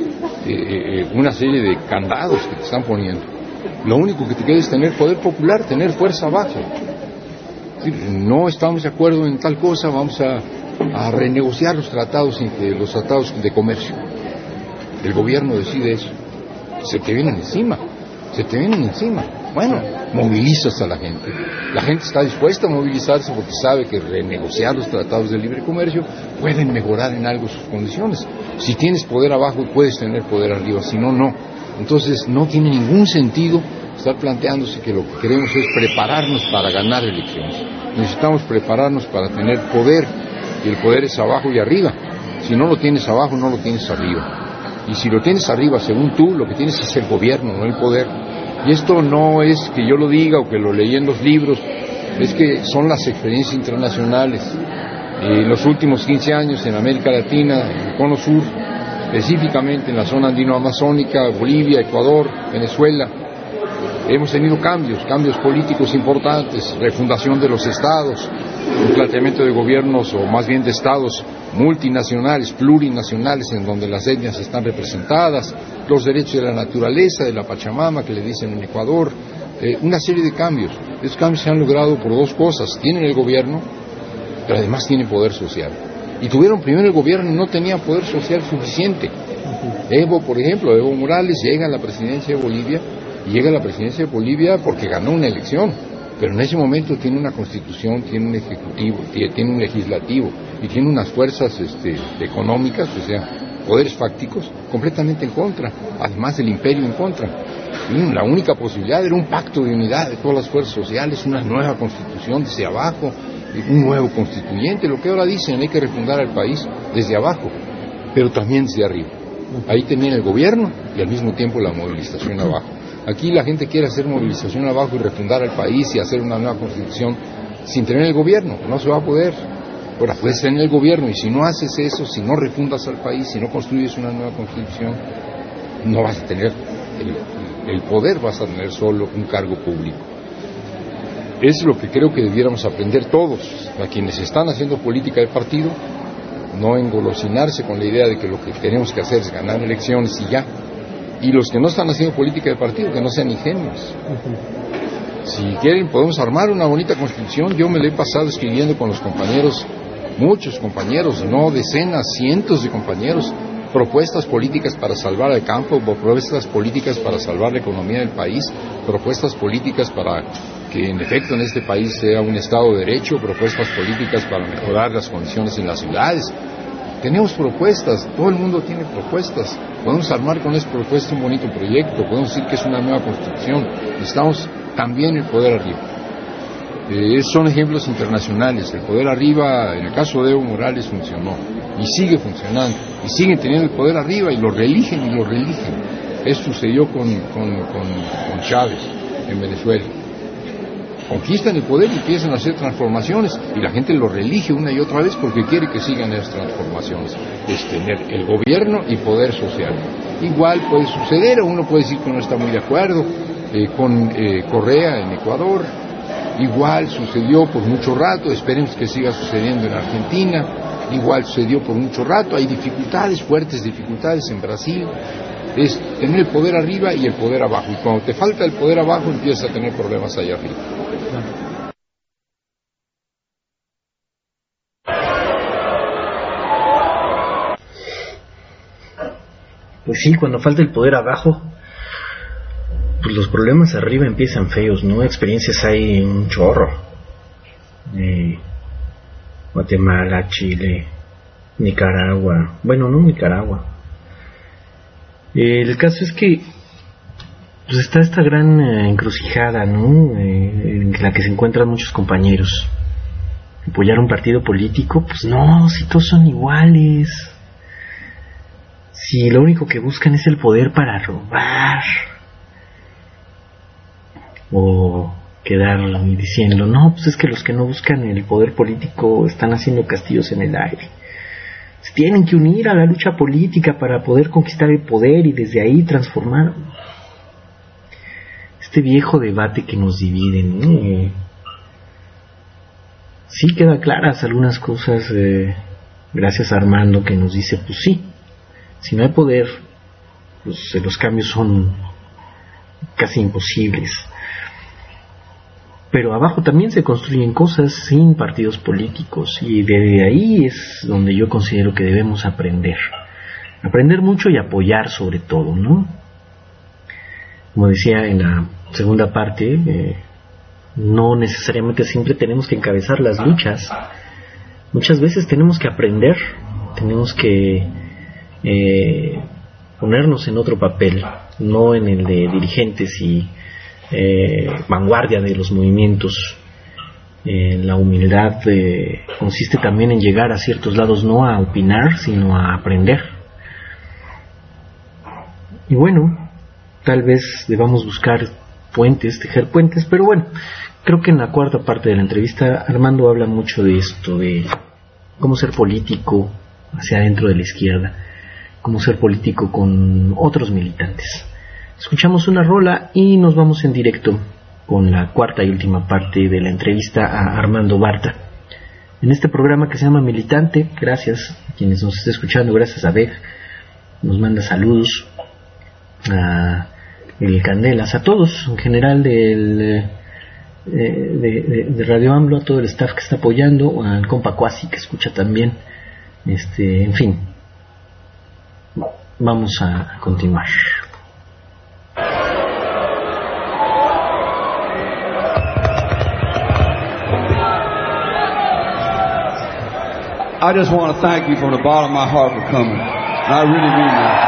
Speaker 2: una serie de candados que te están poniendo. Lo único que te queda es tener poder popular, tener fuerza abajo. No estamos de acuerdo en tal cosa, vamos a renegociar los tratados de comercio. El gobierno decide eso. Se te vienen encima. Bueno, movilizas a la gente. La gente está dispuesta a movilizarse porque sabe que renegociar los tratados de libre comercio pueden mejorar en algo sus condiciones. Si tienes poder abajo, puedes tener poder arriba, si no, no. Entonces no tiene ningún sentido estar planteándose que lo que queremos es prepararnos para ganar elecciones. Necesitamos prepararnos para tener poder, y el poder es abajo y arriba. Si no lo tienes abajo, no lo tienes arriba. Y si lo tienes arriba, según tú, lo que tienes es el gobierno, no el poder. Y esto no es que yo lo diga o que lo leí en los libros, es que son las experiencias internacionales. En los últimos 15 años en América Latina, en el Cono Sur, específicamente en la zona andino-amazónica, Bolivia, Ecuador, Venezuela, hemos tenido cambios políticos importantes, refundación de los estados, un planteamiento de gobiernos, o más bien de estados multinacionales, plurinacionales, en donde las etnias están representadas, los derechos de la naturaleza, de la Pachamama, que le dicen en Ecuador, una serie de cambios. Esos cambios se han logrado por dos cosas: tienen el gobierno, pero además tienen poder social. Y tuvieron primero el gobierno y no tenían poder social suficiente. Evo Morales llega a la presidencia de Bolivia, y llega a la presidencia de Bolivia porque ganó una elección, pero en ese momento tiene una constitución, tiene un ejecutivo, tiene un legislativo y tiene unas fuerzas económicas, o sea, poderes fácticos, completamente en contra, además del imperio en contra. Y la única posibilidad era un pacto de unidad de todas las fuerzas sociales, una nueva constitución desde abajo, un nuevo constituyente. Lo que ahora dicen, hay que refundar al país desde abajo, pero también desde arriba. Ahí termina el gobierno y al mismo tiempo la movilización abajo. Aquí la gente quiere hacer movilización abajo y refundar al país y hacer una nueva constitución sin tener el gobierno. No se va a poder. Ahora, puedes tener el gobierno, y si no haces eso, si no refundas al país, si no construyes una nueva constitución, no vas a tener el poder, vas a tener solo un cargo público. Es lo que creo que debiéramos aprender todos, a quienes están haciendo política de partido, no engolosinarse con la idea de que lo que tenemos que hacer es ganar elecciones y ya. Y los que no están haciendo política de partido, que no sean ingenuos. Si quieren, podemos armar una bonita constitución. Yo me la he pasado escribiendo con los compañeros, muchos compañeros, no decenas, cientos de compañeros, propuestas políticas para salvar al campo, propuestas políticas para salvar la economía del país, propuestas políticas para que en efecto en este país sea un Estado de Derecho, propuestas políticas para mejorar las condiciones en las ciudades. Tenemos propuestas, todo el mundo tiene propuestas. Podemos armar con esa propuesta un bonito proyecto, podemos decir que es una nueva constitución. Necesitamos también el poder arriba. Son ejemplos internacionales. El poder arriba, en el caso de Evo Morales, funcionó y sigue funcionando, y siguen teniendo el poder arriba y lo reeligen. Eso sucedió con Chávez en Venezuela. Conquistan el poder y empiezan a hacer transformaciones, y la gente lo reelige una y otra vez porque quiere que sigan esas transformaciones. Es tener el gobierno y poder social. Igual puede suceder, o uno puede decir que no está muy de acuerdo, con Correa en Ecuador. Igual sucedió por mucho rato, esperemos que siga sucediendo en Argentina. Igual sucedió por mucho rato, hay dificultades, fuertes dificultades en Brasil. Es tener el poder arriba y el poder abajo, y cuando te falta el poder abajo empiezas a tener problemas allá arriba.
Speaker 3: Pues sí, cuando falta el poder abajo, pues los problemas arriba empiezan feos, ¿no? Experiencias hay un chorro. Guatemala, Chile, Nicaragua. Bueno, no Nicaragua. El caso es que pues está esta gran encrucijada, ¿no? En la que se encuentran muchos compañeros. Apoyar un partido político, pues no, si todos son iguales. si lo único que buscan es el poder para robar o quedar diciendo, no, pues es que los que no buscan el poder político están haciendo castillos en el aire. Se tienen que unir a la lucha política para poder conquistar el poder y desde ahí transformar este viejo debate que nos divide, ¿no? Sí queda claras algunas cosas, gracias a Armando, que nos dice, pues sí, si no hay poder, pues los cambios son casi imposibles. Pero abajo también se construyen cosas sin partidos políticos, y desde ahí es donde yo considero que debemos aprender mucho y apoyar sobre todo, ¿no? Como decía en la segunda parte, no necesariamente siempre tenemos que encabezar las luchas. Muchas veces tenemos que aprender, tenemos que ponernos en otro papel, no en el de dirigentes y vanguardia de los movimientos. La humildad consiste también en llegar a ciertos lados, no a opinar, sino a aprender. Y bueno, tal vez debamos buscar puentes, tejer puentes, pero bueno, creo que en la cuarta parte de la entrevista Armando habla mucho de esto, de cómo ser político hacia adentro de la izquierda, cómo ser político con otros militantes. Escuchamos una rola y nos vamos en directo con la cuarta y última parte de la entrevista a Armando Barta en este programa que se llama Militante. Gracias a quienes nos estén escuchando, gracias a Beg, nos manda saludos, a el Candelas, a todos en general de Radio AMLO, a todo el staff que está apoyando, al compa Cuasi que escucha también, en fin, vamos a continuar.
Speaker 5: I just want to thank you from the bottom of my heart for coming. I really mean that.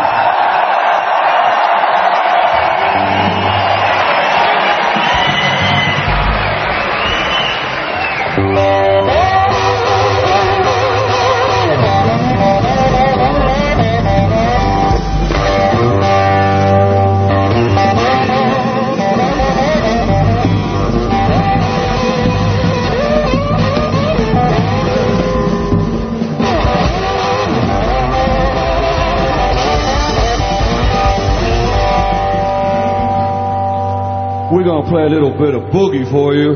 Speaker 5: We're going to play a little bit of boogie for you.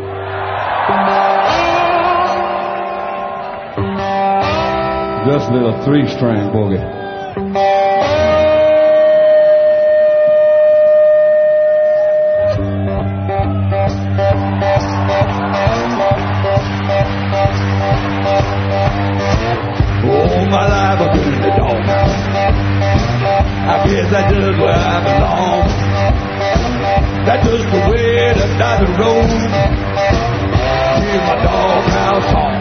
Speaker 5: Just a little 3-string boogie. All my life I've been in the doghouse. I guess that's just where I belong. That's just the way that down the road. Here's my doghouse song.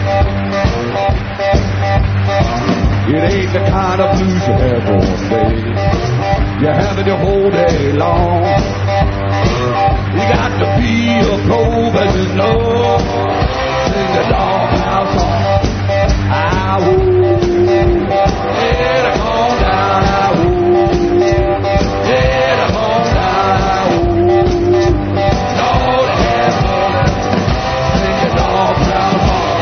Speaker 5: It ain't the kind of blues you have all day. You have it the whole day long. You got to be a pro, as you know. Sing the doghouse song. I will. Yeah, come on down. I will. Yeah, come on down. I will. Lord have mercy. Sing the doghouse song.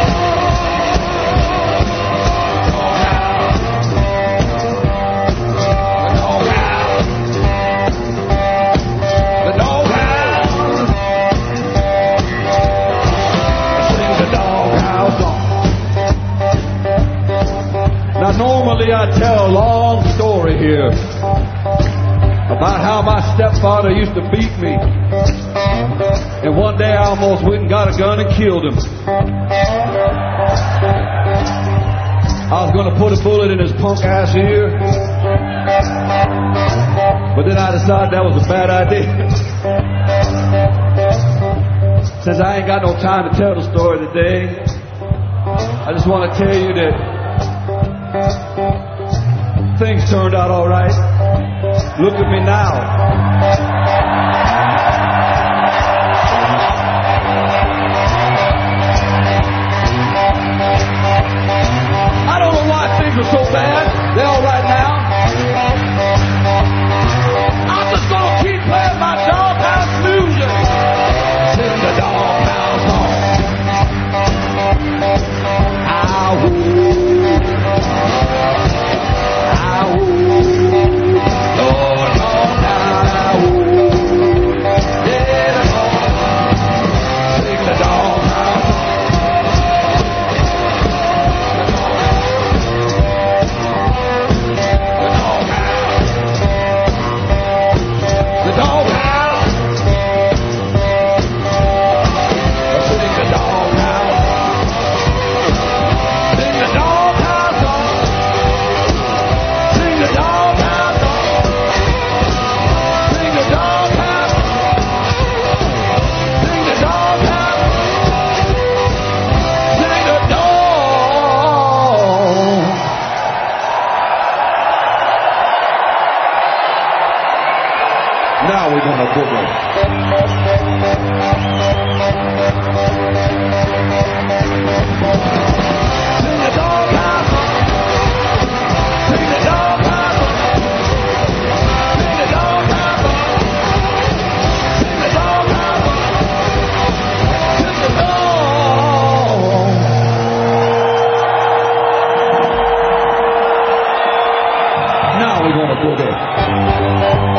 Speaker 5: Normally I tell a long story here about how my stepfather used to beat me, and one day I almost went and got a gun and killed him. I was going to put a bullet in his punk ass ear, but then I decided that was a bad idea. Since I ain't got no time to tell the story today, I just want to tell you that things turned out all right. Look at me now. I don't know why things are so bad. They're all right now. Now we're gonna boogie. Sing the doghouse. Sing the doghouse. Sing the doghouse. Sing the doghouse. Sing the dog. Now we're gonna boogie.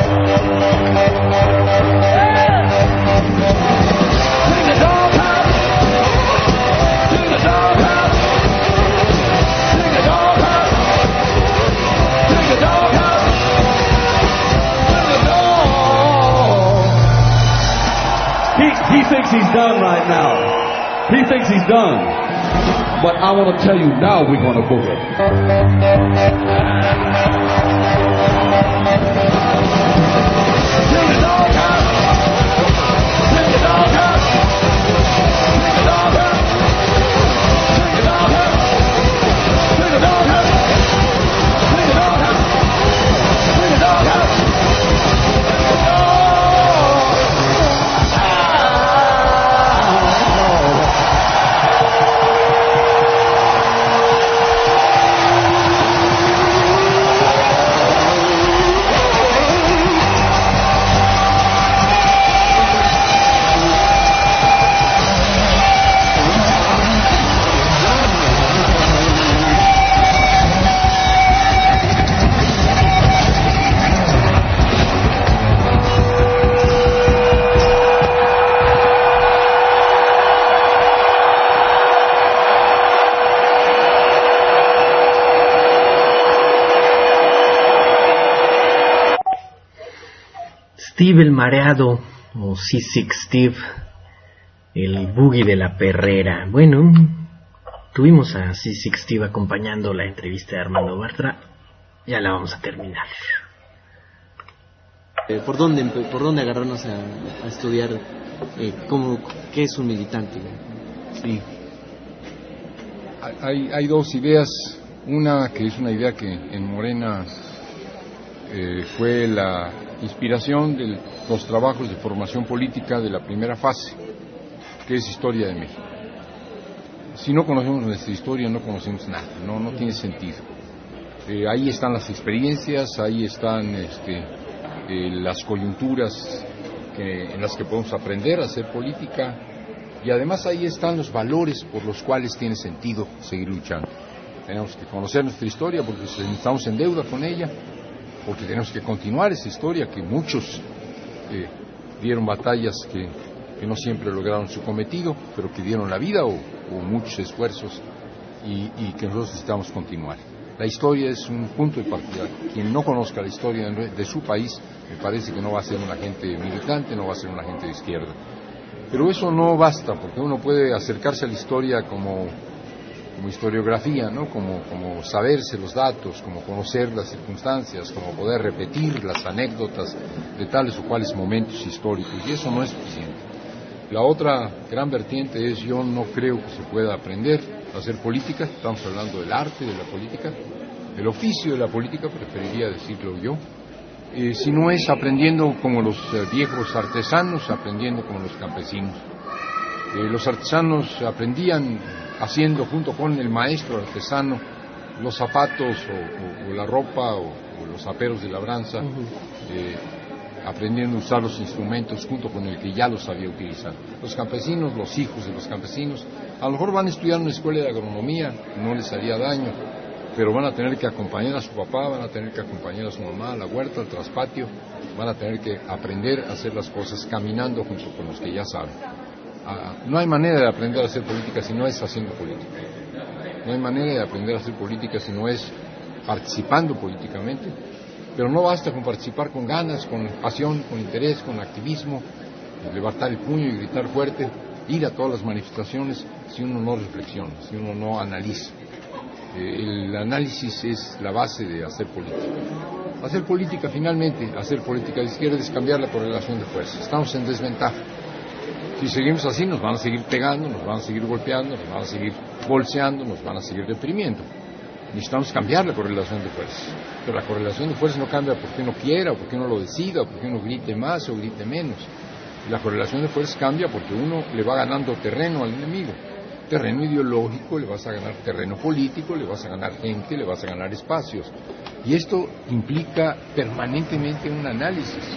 Speaker 5: Sing the doghouse. Sing the doghouse. Sing the doghouse. Sing the doghouse. Sing the dog. He thinks he's done right now. He thinks he's done. But I want to tell you now we're going to boogie. Sing the doghouse. Sing the doghouse. Sing the doghouse. Sing the doghouse. Sing the doghouse. Sing the doghouse. Sing the doghouse.
Speaker 3: Steve el mareado, o Seasick Steve, el boogie de la perrera. Bueno, tuvimos a Seasick Steve acompañando la entrevista de Armando Bartra. Ya la vamos a terminar.
Speaker 1: ¿Por dónde agarrarnos a estudiar qué es un militante?
Speaker 2: Sí. Hay dos ideas. Una que es una idea que en Morena fue la inspiración de los trabajos de formación política de la primera fase, que es Historia de México. Si no conocemos nuestra historia, no conocemos nada, no tiene sentido. Ahí están las experiencias, ahí están las coyunturas en las que podemos aprender a hacer política, y además ahí están los valores por los cuales tiene sentido seguir luchando. Tenemos que conocer nuestra historia porque estamos en deuda con ella, porque tenemos que continuar esa historia que muchos dieron batallas que no siempre lograron su cometido, pero que dieron la vida o muchos esfuerzos y que nosotros necesitamos continuar. La historia es un punto de partida. Quien no conozca la historia de su país, me parece que no va a ser un agente militante, no va a ser un agente de izquierda. Pero eso no basta, porque uno puede acercarse a la historia como historiografía, ¿no? Como saberse los datos, como conocer las circunstancias, como poder repetir las anécdotas de tales o cuales momentos históricos, y eso no es suficiente. La otra gran vertiente es: yo no creo que se pueda aprender a hacer política. Estamos hablando del arte de la política, del oficio de la política, preferiría decirlo yo, si no es aprendiendo como los viejos artesanos, aprendiendo como los campesinos. Los artesanos aprendían haciendo junto con el maestro artesano los zapatos o la ropa o los aperos de labranza, aprendiendo a usar los instrumentos junto con el que ya los sabía utilizar. Los campesinos, los hijos de los campesinos, a lo mejor van a estudiar en una escuela de agronomía, no les haría daño, pero van a tener que acompañar a su papá, van a tener que acompañar a su mamá a la huerta, al traspatio, van a tener que aprender a hacer las cosas caminando junto con los que ya saben. No hay manera de aprender a hacer política si no es haciendo política. No hay manera de aprender a hacer política si no es participando políticamente. Pero no basta con participar con ganas, con pasión, con interés, con activismo, levantar el puño y gritar fuerte, ir a todas las manifestaciones si uno no reflexiona, si uno no analiza. El análisis es la base de hacer política. Hacer política, finalmente, hacer política de izquierda es cambiar la correlación de fuerzas. Estamos en desventaja. Si seguimos así, nos van a seguir pegando, nos van a seguir golpeando, nos van a seguir bolseando, nos van a seguir deprimiendo. necesitamos cambiar la correlación de fuerzas. Pero la correlación de fuerzas no cambia porque uno quiera, o porque uno lo decida, o porque uno grite más o grite menos. La correlación de fuerzas cambia porque uno le va ganando terreno al enemigo. Terreno ideológico, le vas a ganar terreno político, le vas a ganar gente, le vas a ganar espacios. Y esto implica permanentemente un análisis.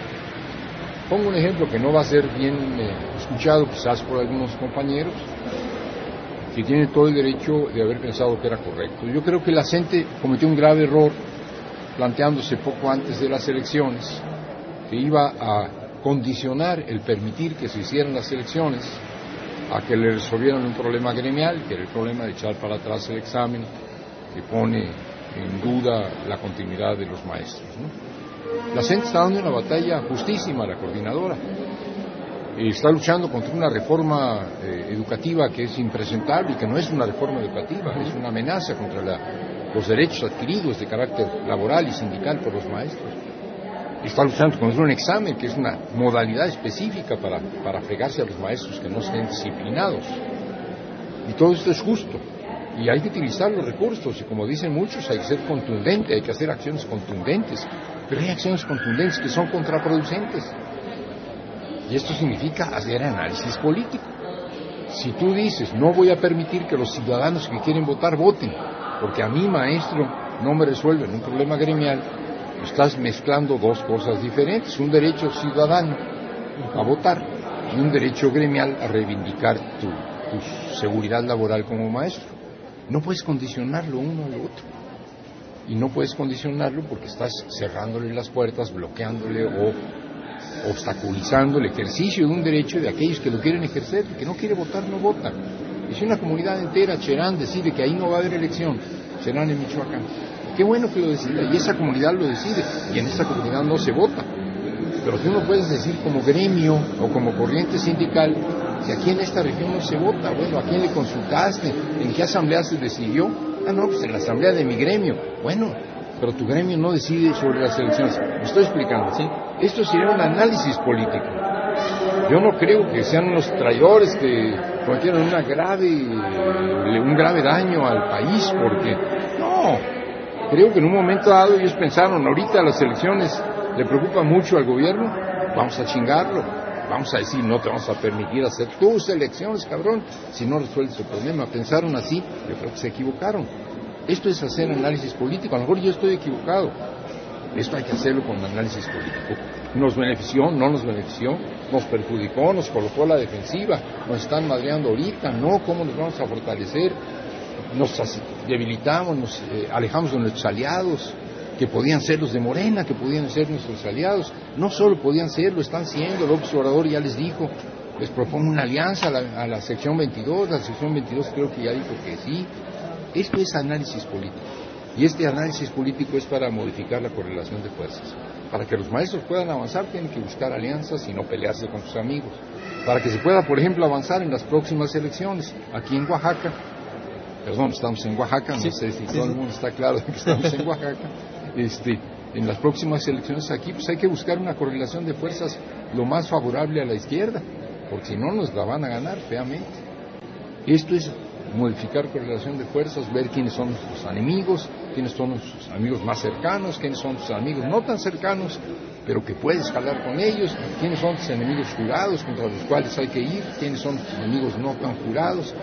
Speaker 2: Pongo un ejemplo que no va a ser bien escuchado quizás por algunos compañeros, que tienen todo el derecho de haber pensado que era correcto. Yo creo que la gente cometió un grave error planteándose poco antes de las elecciones que iba a condicionar el permitir que se hicieran las elecciones a que le resolvieran un problema gremial, que era el problema de echar para atrás el examen, que pone en duda la continuidad de los maestros, ¿no? La gente está dando una batalla justísima a la coordinadora. Está luchando contra una reforma educativa que es impresentable y que no es una reforma educativa, es una amenaza contra los derechos adquiridos de carácter laboral y sindical por los maestros. Está luchando contra un examen que es una modalidad específica para fregarse a los maestros que no estén disciplinados. Y todo esto es justo. Y hay que utilizar los recursos, y como dicen muchos, hay que ser contundente, hay que hacer acciones contundentes. Pero hay acciones contundentes que son contraproducentes. Y esto significa hacer análisis político. Si tú dices, no voy a permitir que los ciudadanos que quieren votar voten, porque a mí, maestro, no me resuelven un problema gremial, estás mezclando dos cosas diferentes, un derecho ciudadano a votar y un derecho gremial a reivindicar tu seguridad laboral como maestro. No puedes condicionarlo uno al otro. Y no puedes condicionarlo porque estás cerrándole las puertas, bloqueándole o obstaculizando el ejercicio de un derecho de aquellos que lo quieren ejercer. El que no quiere votar, no vota. Y si una comunidad entera, Cherán, decide que ahí no va a haber elección, Cherán en Michoacán, qué bueno que lo decida, y esa comunidad lo decide, y en esa comunidad no se vota. Pero tú no puedes decir como gremio o como corriente sindical que aquí en esta región no se vota. Bueno, ¿a quién le consultaste? ¿En qué asamblea se decidió? Ah, no, pues en la asamblea de mi gremio. Bueno, pero tu gremio no decide sobre las elecciones. Me estoy explicando, ¿sí? Esto sería un análisis político. Yo no creo que sean unos traidores que cometieron un grave daño al país, porque no. Creo que en un momento dado ellos pensaron, ahorita las elecciones le preocupan mucho al gobierno, vamos a chingarlo, vamos a decir, no te vamos a permitir hacer tus elecciones, cabrón, si no resuelves el problema. Pensaron así, yo creo que se equivocaron. Esto es hacer análisis político. A lo mejor yo estoy equivocado. Esto hay que hacerlo con análisis político. ¿Nos benefició? ¿No nos benefició? ¿Nos perjudicó? ¿Nos colocó a la defensiva? ¿Nos están madreando ahorita? ¿No? ¿Cómo nos vamos a fortalecer? Nos debilitamos, nos alejamos de nuestros aliados, que podían ser los de Morena, que podían ser nuestros aliados. No solo podían ser, lo están siendo. López Obrador ya les dijo, les propone una alianza a la sección 22. La sección 22 creo que ya dijo que sí. Esto es análisis político. Y este análisis político es para modificar la correlación de fuerzas. Para que los maestros puedan avanzar, tienen que buscar alianzas y no pelearse con sus amigos. Para que se pueda, por ejemplo, avanzar en las próximas elecciones. Aquí en Oaxaca, estamos en Oaxaca, no sé si todo el mundo está claro de que estamos en Oaxaca. En las próximas elecciones aquí, pues hay que buscar una correlación de fuerzas lo más favorable a la izquierda, porque si no nos la van a ganar feamente. Esto es modificar correlación de fuerzas, ver quiénes son nuestros enemigos, quiénes son nuestros amigos más cercanos, quiénes son tus amigos no tan cercanos, pero que puedes hablar con ellos, quiénes son tus enemigos jurados contra los cuales hay que ir, quiénes son tus enemigos no tan jurados.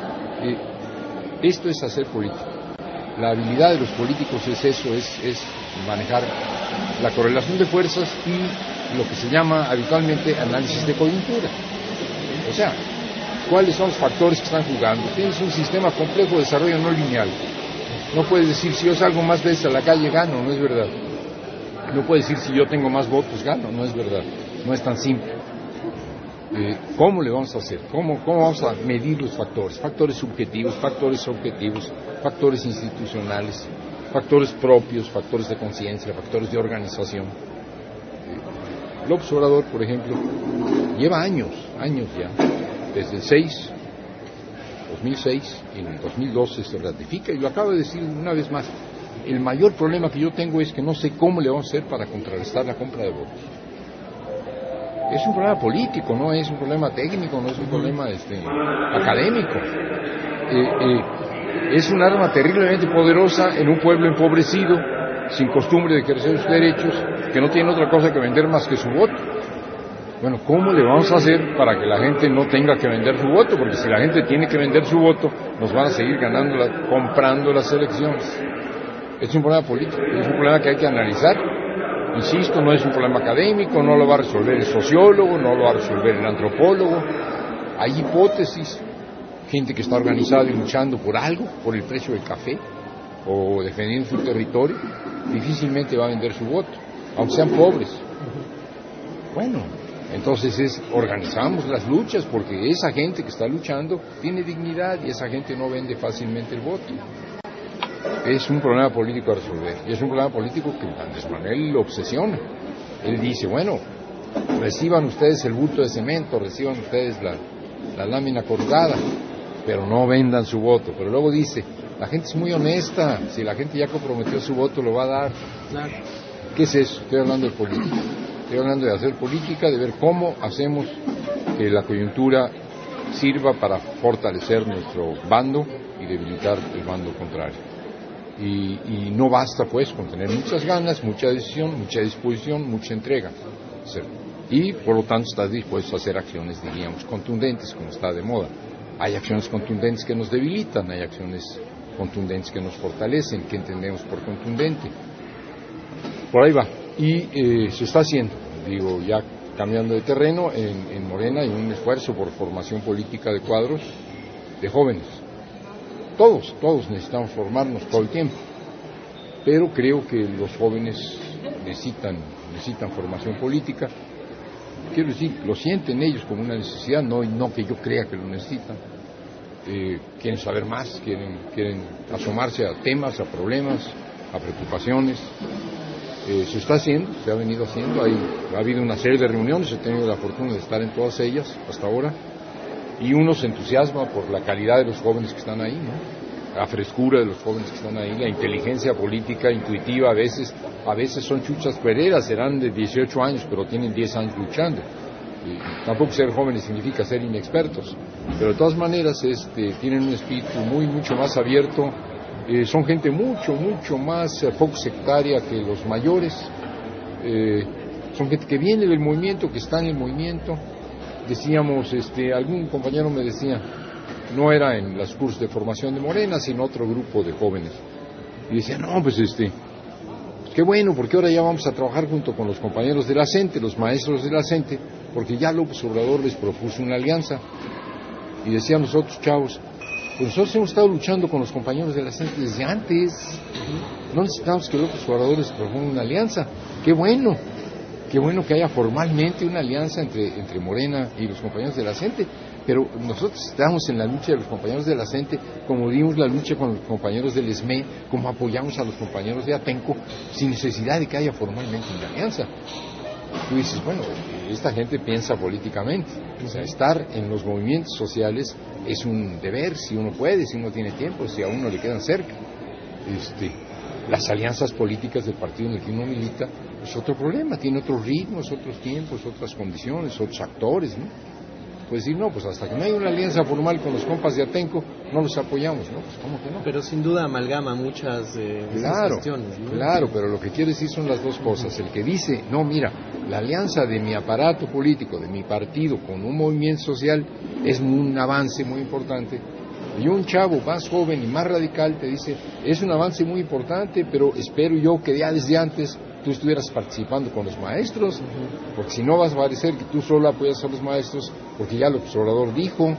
Speaker 2: Esto es hacer política. La habilidad de los políticos es eso, es manejar la correlación de fuerzas y lo que se llama habitualmente análisis de coyuntura. O sea, ¿cuáles son los factores que están jugando? Tienes un sistema complejo de desarrollo no lineal. No puedes decir, si yo salgo más veces a la calle, gano, no es verdad. No puedes decir, si yo tengo más votos, gano, no es verdad. No es tan simple. ¿Cómo le vamos a hacer? ¿Cómo vamos a medir los factores? Factores subjetivos, factores objetivos, factores institucionales, factores propios, factores de conciencia, factores de organización. López Obrador, por ejemplo, lleva años ya, desde el 2006, y en el 2012 se ratifica, y lo acabo de decir una vez más, el mayor problema que yo tengo es que no sé cómo le vamos a hacer para contrarrestar la compra de votos. Es un problema político, no es un problema técnico, no es un problema académico. Es un arma terriblemente poderosa en un pueblo empobrecido, sin costumbre de ejercer sus derechos, que no tiene otra cosa que vender más que su voto. Bueno, ¿cómo le vamos a hacer para que la gente no tenga que vender su voto? Porque si la gente tiene que vender su voto, nos van a seguir comprando las elecciones. Es un problema político, es un problema que hay que analizar. Insisto, no es un problema académico, no lo va a resolver el sociólogo, no lo va a resolver el antropólogo. Hay hipótesis, gente que está organizada y luchando por algo, por el precio del café, o defendiendo su territorio, difícilmente va a vender su voto, aunque sean pobres. Bueno, entonces organizamos las luchas, porque esa gente que está luchando tiene dignidad y esa gente no vende fácilmente el voto. Es un problema político a resolver, y es un problema político que Andrés Manuel lo obsesiona. Él dice, bueno, reciban ustedes el bulto de cemento, reciban ustedes la lámina colgada, pero no vendan su voto. Pero luego dice, la gente es muy honesta, si la gente ya comprometió su voto lo va a dar. Claro. ¿Qué es eso? Estoy hablando de política, estoy hablando de hacer política, de ver cómo hacemos que la coyuntura sirva para fortalecer nuestro bando y debilitar el bando contrario. Y no basta pues con tener muchas ganas, mucha decisión, mucha disposición, mucha entrega. Y por lo tanto estás dispuesto a hacer acciones, diríamos, contundentes, como está de moda. Hay acciones contundentes que nos debilitan, hay acciones contundentes que nos fortalecen, que entendemos por contundente. Por ahí va. Y se está haciendo, digo, ya cambiando de terreno, en Morena hay un esfuerzo por formación política de cuadros de jóvenes. Todos necesitamos formarnos todo el tiempo, pero creo que los jóvenes necesitan formación política. Quiero decir, lo sienten ellos como una necesidad, no que yo crea que lo necesitan. Quieren saber más, quieren asomarse a temas, a problemas, a preocupaciones. Se está haciendo, se ha venido haciendo, ha habido una serie de reuniones, he tenido la fortuna de estar en todas ellas hasta ahora. Y uno se entusiasma por la calidad de los jóvenes que están ahí, ¿no? La frescura de los jóvenes que están ahí, la inteligencia política intuitiva, a veces son chuchas pereras, serán de 18 años, pero tienen 10 años luchando. Y tampoco ser jóvenes significa ser inexpertos, pero de todas maneras tienen un espíritu mucho más abierto, son gente mucho más poco sectaria que los mayores, son gente que viene del movimiento, que está en el movimiento. Decíamos, algún compañero me decía, no era en los cursos de formación de Morena, sino otro grupo de jóvenes. Y decía, no, pues qué bueno, porque ahora ya vamos a trabajar junto con los compañeros de la CENTE, los maestros de la CENTE, porque ya López Obrador les propuso una alianza. Y decían los otros chavos, pues nosotros hemos estado luchando con los compañeros de la CENTE desde antes. No necesitamos que López Obrador les proponga una alianza. Qué bueno que haya formalmente una alianza entre Morena y los compañeros de la CENTE, pero nosotros estamos en la lucha de los compañeros de la CENTE, como dimos la lucha con los compañeros del ESME, como apoyamos a los compañeros de Atenco, sin necesidad de que haya formalmente una alianza. Tú dices, bueno, esta gente piensa políticamente, o sea, estar en los movimientos sociales es un deber, si uno puede, si uno tiene tiempo, si a uno le quedan cerca. Las alianzas políticas del partido en el que uno milita es otro problema, tiene otros ritmos, otros tiempos, otras condiciones, otros actores, ¿no? Pues decir, no, pues hasta que no haya una alianza formal con los compas de Atenco, no los apoyamos, ¿no? Pues ¿cómo que no?
Speaker 1: Pero sin duda amalgama muchas esas cuestiones, ¿no?
Speaker 2: Claro, pero lo que quiere decir son las dos cosas. El que dice, no, mira, la alianza de mi aparato político, de mi partido, con un movimiento social, es un avance muy importante. Y un chavo más joven y más radical te dice, es un avance muy importante, pero espero yo que ya desde antes tú estuvieras participando con los maestros, porque si no vas a parecer que tú solo apoyas a los maestros, porque ya el observador dijo,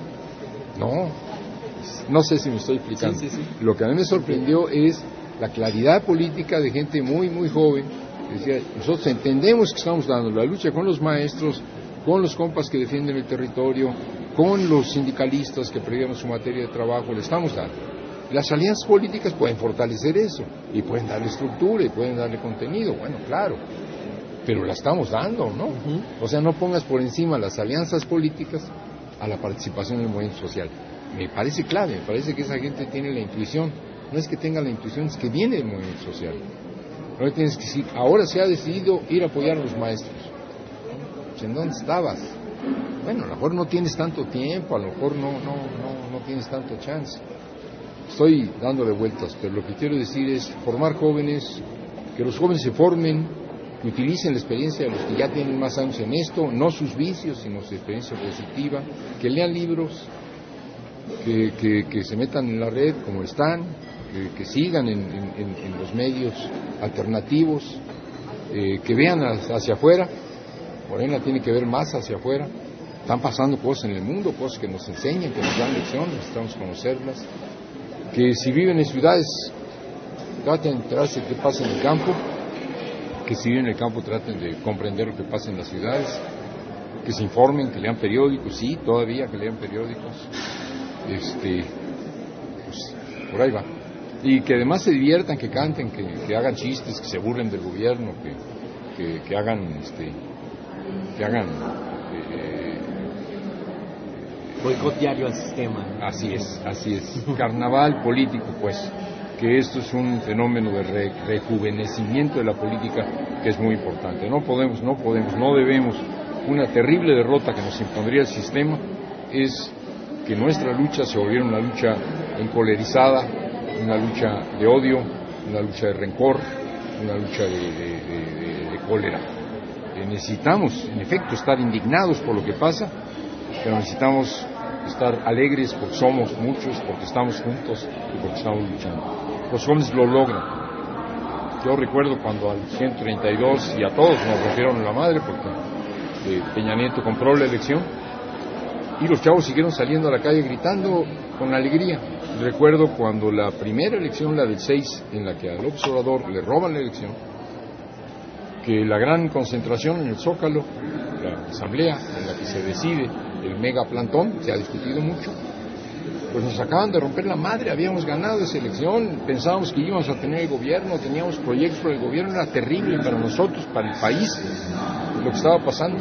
Speaker 2: no sé si me estoy explicando.
Speaker 1: Sí.
Speaker 2: Lo que a mí me sorprendió es la claridad política de gente muy joven, que decía, nosotros entendemos que estamos dando la lucha con los maestros, con los compas que defienden el territorio, con los sindicalistas que perdieron su materia de trabajo, le estamos dando. Las alianzas políticas pueden fortalecer eso, y pueden darle estructura, y pueden darle contenido, bueno, claro, pero la estamos dando, ¿no? O sea, no pongas por encima las alianzas políticas a la participación en el movimiento social. Me parece clave, me parece que esa gente tiene la intuición, no es que tenga la intuición, es que viene del movimiento social. No tienes que decir, ahora se ha decidido ir a apoyar a los maestros. Pues, ¿en dónde estabas? Bueno, a lo mejor no tienes tanto tiempo, a lo mejor no tienes tanto chance. estoy dándole vueltas, pero lo que quiero decir es formar jóvenes, que los jóvenes se formen, que utilicen la experiencia de los que ya tienen más años en esto, no sus vicios, sino su experiencia positiva, que lean libros, que se metan en la red como están, que sigan en los medios alternativos, que vean hacia afuera. Morena tiene que ver más hacia afuera. Están pasando cosas en el mundo, cosas que nos enseñan, que nos dan lecciones, necesitamos conocerlas. Que si viven en ciudades, traten de enterarse de qué pasa en el campo, que si viven en el campo traten de comprender lo que pasa en las ciudades, que se informen, que lean periódicos, sí, todavía que lean periódicos, pues por ahí va. Y que además se diviertan, que canten, que hagan chistes, que se burlen del gobierno, que hagan
Speaker 1: boicot diario al sistema, ¿no?
Speaker 2: Así es. Carnaval político, pues, que esto es un fenómeno de rejuvenecimiento de la política que es muy importante. No debemos. Una terrible derrota que nos impondría el sistema es que nuestra lucha se volviera una lucha encolerizada, una lucha de odio, una lucha de rencor, una lucha de cólera. Necesitamos, en efecto, estar indignados por lo que pasa, pero necesitamos estar alegres porque somos muchos, porque estamos juntos y porque estamos luchando. Los jóvenes lo logran. Yo recuerdo cuando al 132 y a todos nos rompieron la madre porque Peña Nieto compró la elección y los chavos siguieron saliendo a la calle gritando con alegría. Recuerdo cuando la primera elección, la del 6, en la que a López Obrador le roban la elección, que la gran concentración en el Zócalo, la asamblea en la que se decide el megaplantón, se ha discutido mucho, pues nos acaban de romper la madre, habíamos ganado esa elección, pensábamos que íbamos a tener el gobierno, teníamos proyectos para el gobierno, era terrible para nosotros, para el país, lo que estaba pasando.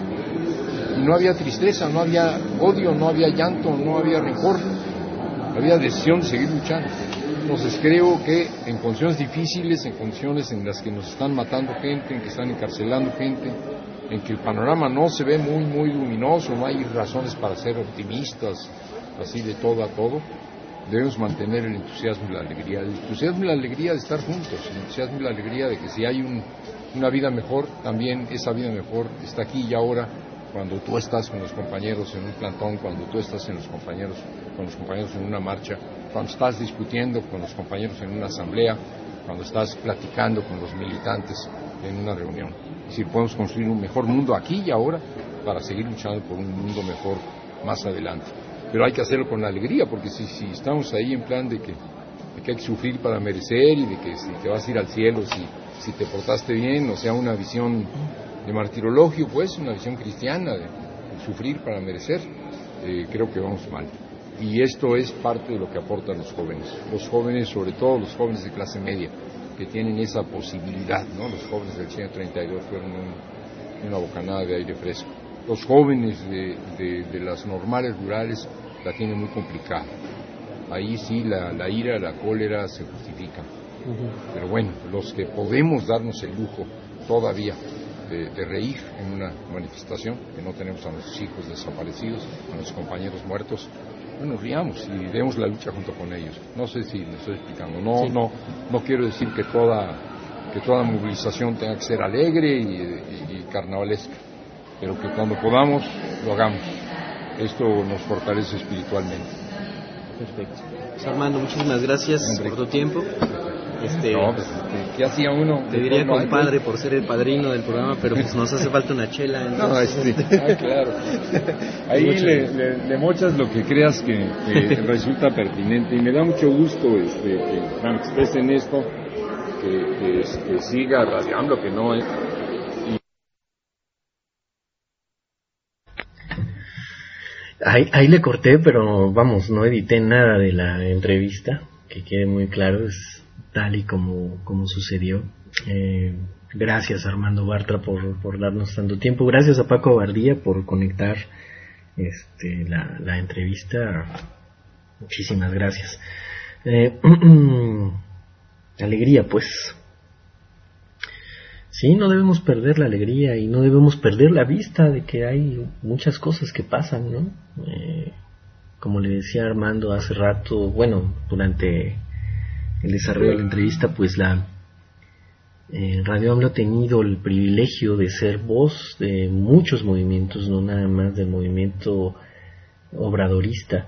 Speaker 2: Y no había tristeza, no había odio, no había llanto, no había rencor, había decisión de seguir luchando. Entonces creo que en condiciones difíciles, en condiciones en las que nos están matando gente, en que están encarcelando gente, en que el panorama no se ve muy luminoso, no hay razones para ser optimistas, así de todo a todo, debemos mantener el entusiasmo y la alegría. El entusiasmo y la alegría de estar juntos, el entusiasmo y la alegría de que si hay una vida mejor, también esa vida mejor está aquí y ahora, cuando tú estás con los compañeros en un plantón, cuando tú estás con los compañeros en una marcha, cuando estás discutiendo con los compañeros en una asamblea, cuando estás platicando con los militantes en una reunión. Es decir, podemos construir un mejor mundo aquí y ahora para seguir luchando por un mundo mejor más adelante. Pero hay que hacerlo con alegría, porque si estamos ahí en plan de que hay que sufrir para merecer y de que si te vas a ir al cielo, si te portaste bien, o sea, una visión de martirologio, pues, una visión cristiana de sufrir para merecer, creo que vamos mal. Y esto es parte de lo que aportan los jóvenes, sobre todo los jóvenes de clase media, que tienen esa posibilidad, ¿no? Los jóvenes del 132 fueron una bocanada de aire fresco. Los jóvenes de las normales rurales la tienen muy complicada. Ahí sí la ira, la cólera se justifican. Pero bueno, los que podemos darnos el lujo todavía de reír en una manifestación, que no tenemos a nuestros hijos desaparecidos, a nuestros compañeros muertos, bueno, riamos y demos la lucha junto con ellos. No sé si me estoy explicando. No quiero decir que toda movilización tenga que ser alegre y carnavalesca, pero que cuando podamos lo hagamos. Esto nos fortalece espiritualmente.
Speaker 1: Perfecto. Pues Armando, muchísimas gracias por tu tiempo.
Speaker 2: ¿Qué hacía uno?
Speaker 1: Te diría compadre por ser el padrino del programa, pero pues nos hace falta una chela. Entonces,
Speaker 2: claro. Ahí le mochas lo que creas que resulta pertinente, y me da mucho gusto que estés en esto, que siga radiando, que no es.
Speaker 3: Ahí le corté, pero vamos, no edité nada de la entrevista, que quede muy claro, es tal y como sucedió. Gracias Armando Bartra por darnos tanto tiempo, gracias a Paco Bardía por conectar la entrevista, muchísimas gracias. Alegría, pues. Sí, no debemos perder la alegría y no debemos perder la vista de que hay muchas cosas que pasan, ¿no? como le decía Armando hace rato, bueno, durante el desarrollo de la entrevista, pues Radio AMLO ha tenido el privilegio de ser voz de muchos movimientos, no nada más del movimiento obradorista.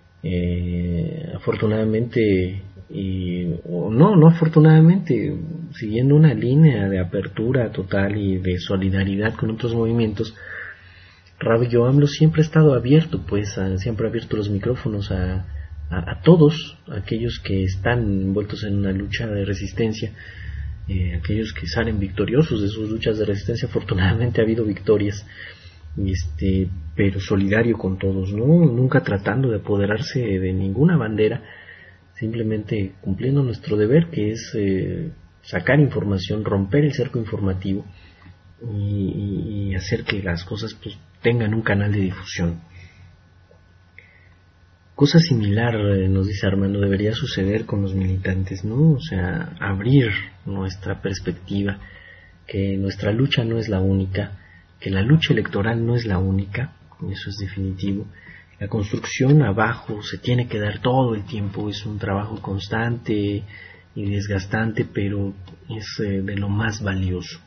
Speaker 3: Afortunadamente, no afortunadamente, siguiendo una línea de apertura total y de solidaridad con otros movimientos, Radio AMLO siempre ha estado abierto, pues siempre ha abierto los micrófonos a todos aquellos que están envueltos en una lucha de resistencia, aquellos que salen victoriosos de sus luchas de resistencia. Afortunadamente ha habido victorias, pero solidario con todos, ¿no? Nunca tratando de apoderarse de ninguna bandera, simplemente cumpliendo nuestro deber, que es sacar información, romper el cerco informativo y hacer que las cosas pues tengan un canal de difusión. Cosa similar, nos dice Armando, debería suceder con los militantes, ¿no? O sea, abrir nuestra perspectiva, que nuestra lucha no es la única, que la lucha electoral no es la única, eso es definitivo. La construcción abajo se tiene que dar todo el tiempo, es un trabajo constante y desgastante, pero es de lo más valioso.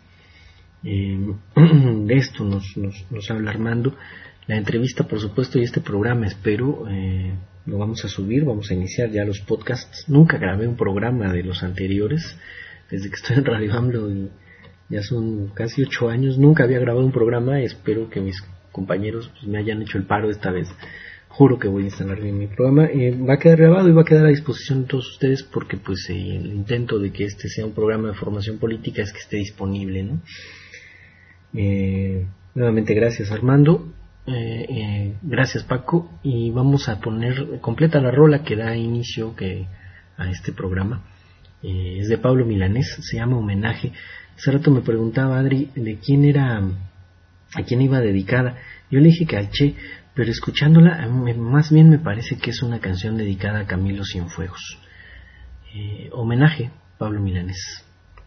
Speaker 3: De esto nos habla Armando. La entrevista, por supuesto, y este programa, espero, lo vamos a subir, vamos a iniciar ya los podcasts. Nunca grabé un programa de los anteriores, desde que estoy en Radio AMLO, y ya son casi 8 años, nunca había grabado un programa. Espero que mis compañeros pues me hayan hecho el paro esta vez. Juro que voy a instalar bien mi programa. Va a quedar grabado y va a quedar a disposición de todos ustedes, porque pues el intento de que este sea un programa de formación política es que esté disponible, ¿no? Nuevamente gracias, Armando. Gracias, Paco, y vamos a poner completa la rola que da inicio a este programa. Es de Pablo Milanés, se llama Homenaje. Hace rato me preguntaba Adri de quién era, a quién iba dedicada. Yo le dije que al Che, pero escuchándola más bien me parece que es una canción dedicada a Camilo Cienfuegos. Homenaje, Pablo Milanés.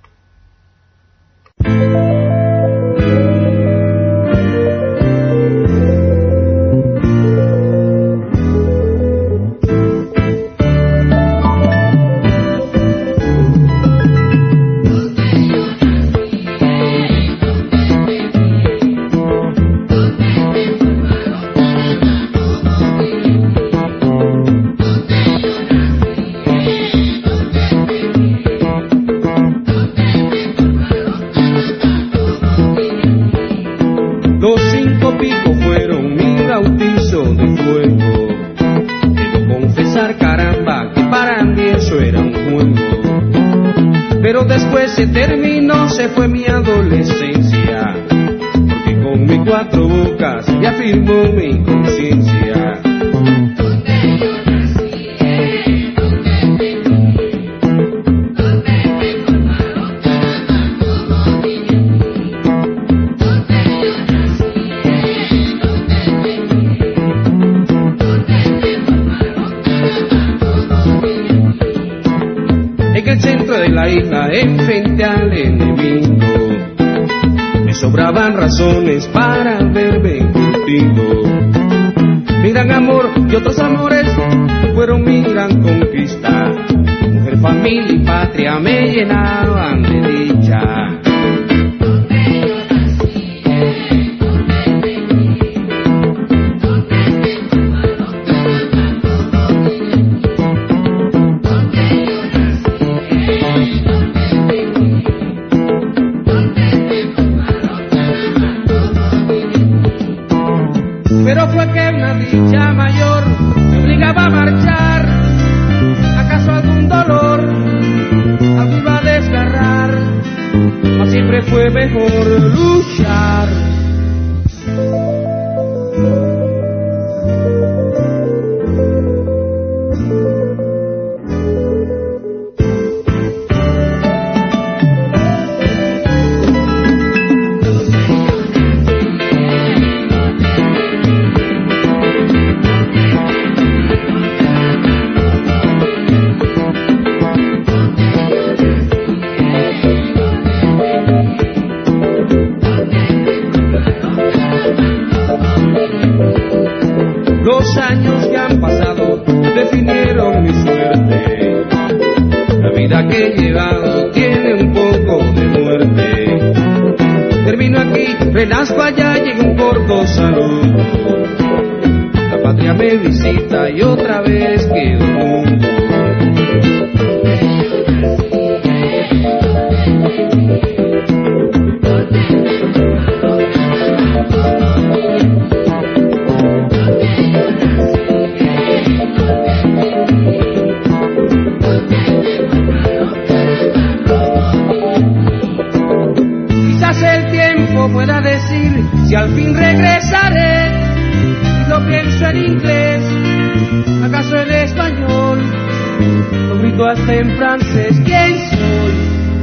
Speaker 6: Se terminó, se fue mi adolescencia, porque con mis 4 bocas me afirmó mi conciencia. En el centro de la isla, enfrente al enemigo, me sobraban razones para verme contigo. Mi gran amor y otros amores fueron mi gran conquista. Mujer, familia y patria me llenaban de dicha. Pero fue que una dicha mayor me obligaba a marchar. ¿Acaso algún dolor algo iba a desgarrar? O siempre fue mejor luchar. allá llegué un corto saludo. La patria me visita y otra vez quedo mudo. Pueda decir si al fin regresaré. Lo pienso en inglés, acaso en español, lo grito hasta en francés. ¿Quién soy?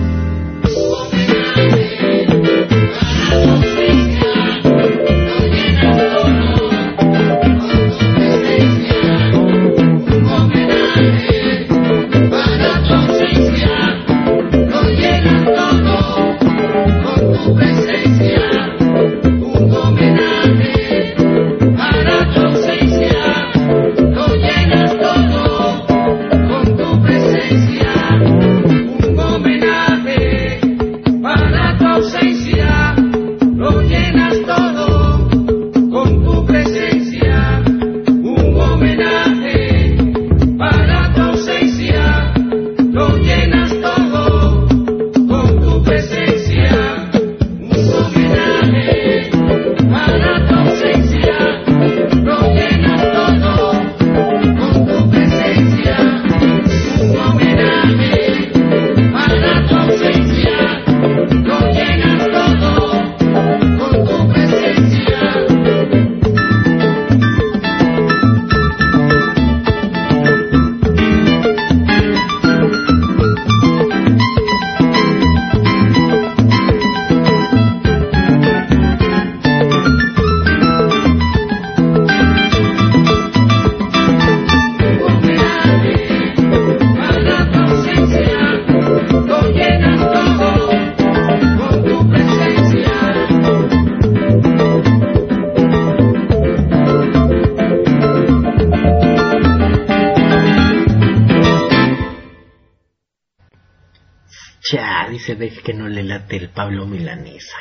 Speaker 3: Se ve que no le late el Pablo Milanesa.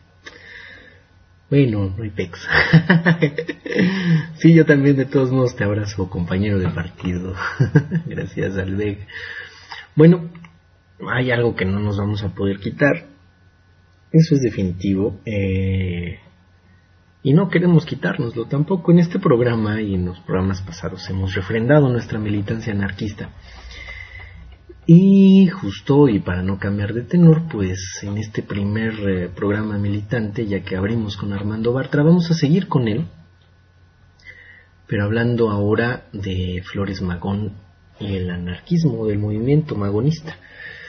Speaker 3: Bueno, no hay pex. Sí, yo también de todos modos te abrazo, compañero de partido. Gracias, Alveg. Bueno, hay algo que no nos vamos a poder quitar. Eso es definitivo. Y no queremos quitárnoslo tampoco. En este programa y en los programas pasados hemos refrendado nuestra militancia anarquista. Y justo, y para no cambiar de tenor, pues en este primer programa militante, ya que abrimos con Armando Bartra, vamos a seguir con él, pero hablando ahora de Flores Magón y el anarquismo del movimiento magonista.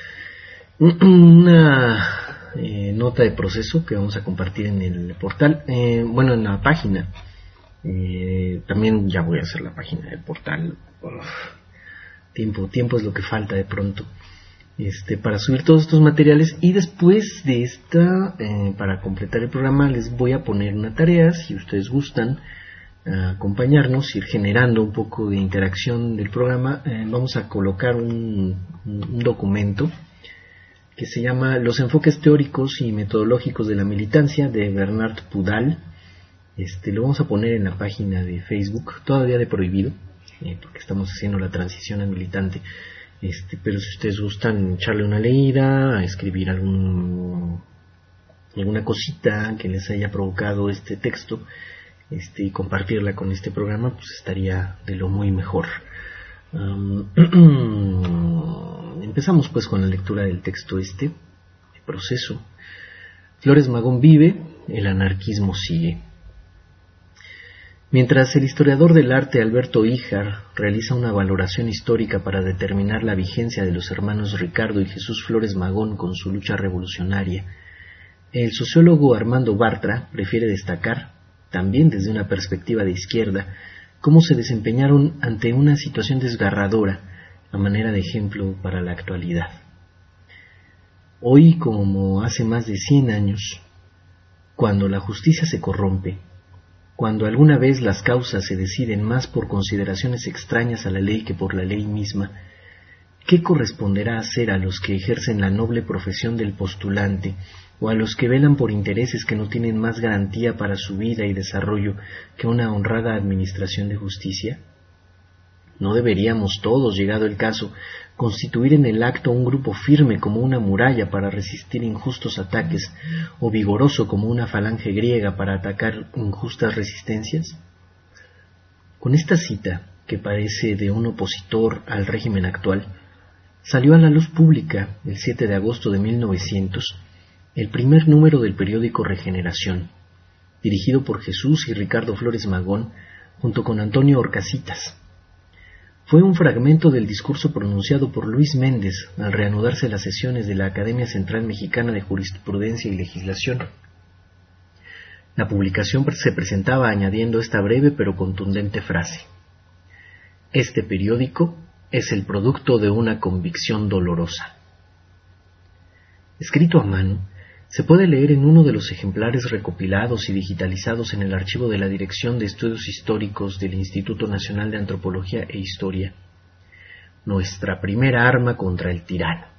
Speaker 3: Una nota de proceso que vamos a compartir en el portal, en la página. También ya voy a hacer la página del portal. Tiempo es lo que falta de pronto para subir todos estos materiales. Y después de esta, para completar el programa, les voy a poner una tarea, si ustedes gustan acompañarnos, ir generando un poco de interacción del programa. Vamos a colocar un documento que se llama Los enfoques teóricos y metodológicos de la militancia, de Bernard Pudal. Lo vamos a poner en la página de Facebook, todavía de prohibido, porque estamos haciendo la transición a militante, pero si ustedes gustan echarle una leída, a escribir alguna cosita que les haya provocado este texto, y compartirla con este programa, pues estaría de lo muy mejor. Empezamos pues con la lectura del texto el proceso. Flores Magón vive, el anarquismo sigue. Mientras el historiador del arte Alberto Híjar realiza una valoración histórica para determinar la vigencia de los hermanos Ricardo y Jesús Flores Magón con su lucha revolucionaria, el sociólogo Armando Bartra prefiere destacar, también desde una perspectiva de izquierda, cómo se desempeñaron ante una situación desgarradora a manera de ejemplo para la actualidad. Hoy, como hace más de 100 años, cuando la justicia se corrompe, cuando alguna vez las causas se deciden más por consideraciones extrañas a la ley que por la ley misma, ¿qué corresponderá hacer a los que ejercen la noble profesión del postulante o a los que velan por intereses que no tienen más garantía para su vida y desarrollo que una honrada administración de justicia? ¿No deberíamos todos, llegado el caso, constituir en el acto un grupo firme como una muralla para resistir injustos ataques, o vigoroso como una falange griega para atacar injustas resistencias? Con esta cita, que parece de un opositor al régimen actual, salió a la luz pública, el 7 de agosto de 1900, el primer número del periódico Regeneración, dirigido por Jesús y Ricardo Flores Magón, junto con Antonio Horcasitas. Fue un fragmento del discurso pronunciado por Luis Méndez al reanudarse las sesiones de la Academia Central Mexicana de Jurisprudencia y Legislación. La publicación se presentaba añadiendo esta breve pero contundente frase: este periódico es el producto de una convicción dolorosa. Escrito a mano, se puede leer en uno de los ejemplares recopilados y digitalizados en el archivo de la Dirección de Estudios Históricos del Instituto Nacional de Antropología e Historia: nuestra primera arma contra el tirano.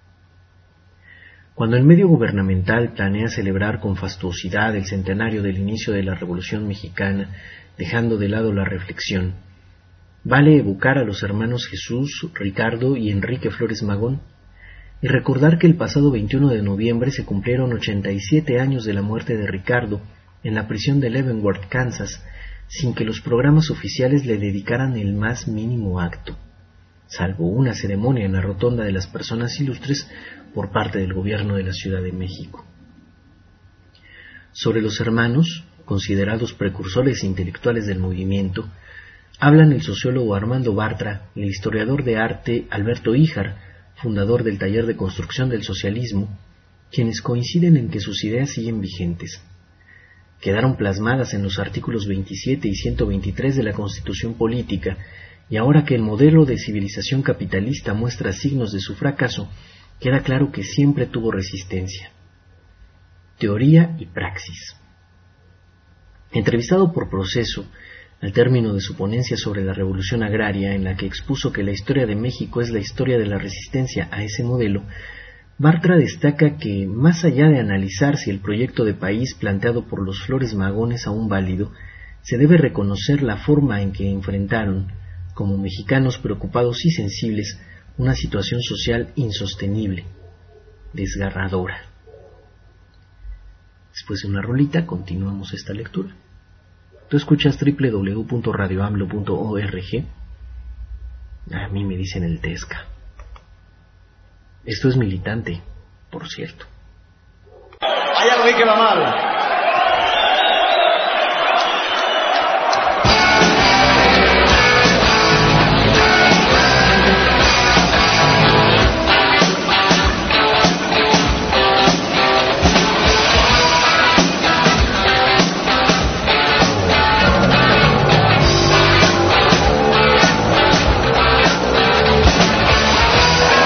Speaker 3: Cuando el medio gubernamental planea celebrar con fastuosidad el centenario del inicio de la Revolución Mexicana, dejando de lado la reflexión, vale evocar a los hermanos Jesús, Ricardo y Enrique Flores Magón, y recordar que el pasado 21 de noviembre se cumplieron 87 años de la muerte de Ricardo en la prisión de Leavenworth, Kansas, sin que los programas oficiales le dedicaran el más mínimo acto, salvo una ceremonia en la Rotonda de las Personas Ilustres por parte del gobierno de la Ciudad de México. Sobre los hermanos, considerados precursores intelectuales del movimiento, hablan el sociólogo Armando Bartra y el historiador de arte Alberto Híjar, fundador del Taller de Construcción del Socialismo, quienes coinciden en que sus ideas siguen vigentes. Quedaron plasmadas en los artículos 27 y 123 de la Constitución Política, y ahora que el modelo de civilización capitalista muestra signos de su fracaso, queda claro que siempre tuvo resistencia. Teoría y praxis. Entrevistado por Proceso, al término de su ponencia sobre la Revolución Agraria, en la que expuso que la historia de México es la historia de la resistencia a ese modelo, Bartra destaca que, más allá de analizar si el proyecto de país planteado por los Flores Magón es aún válido, se debe reconocer la forma en que enfrentaron, como mexicanos preocupados y sensibles, una situación social insostenible, desgarradora. Después de una rolita, continuamos esta lectura. Tú escuchas www.radioamlo.org. A mí me dicen el Tesca. Esto es militante, por cierto.
Speaker 7: Hay algo ahí que va mal.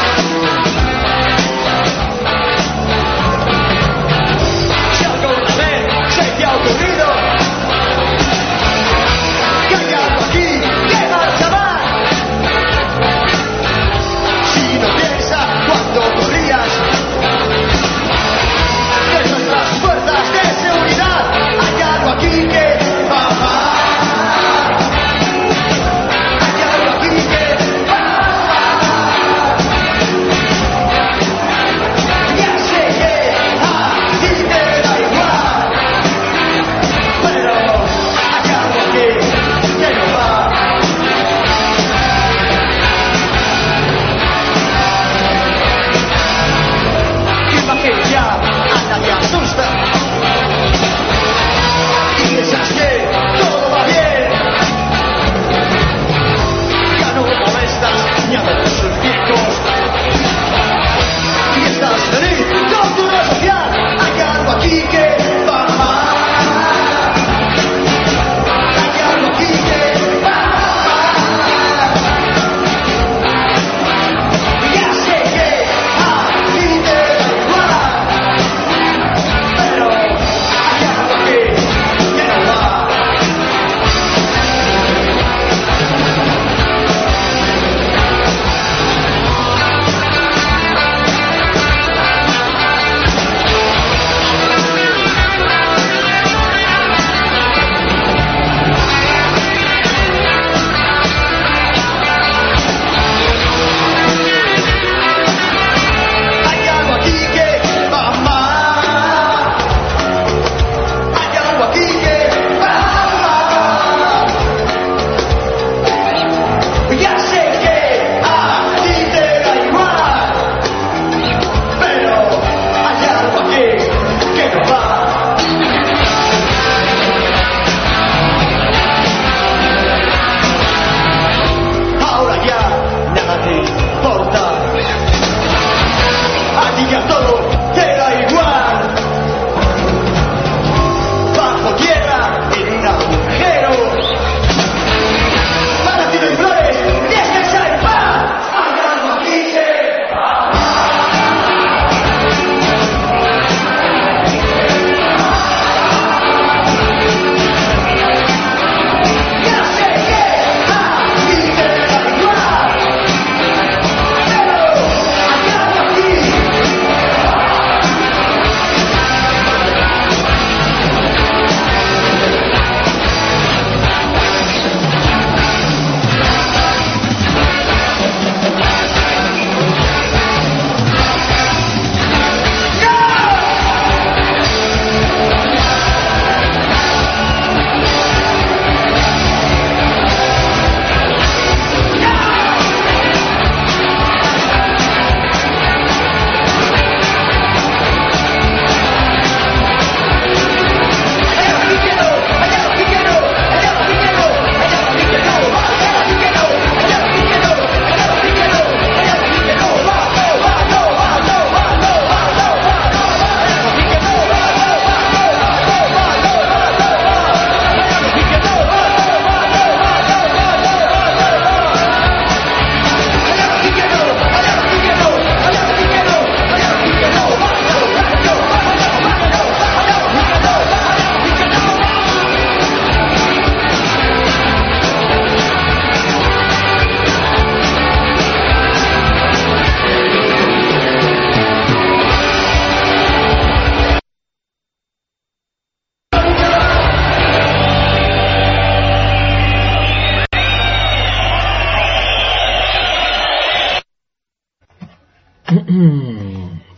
Speaker 7: Go,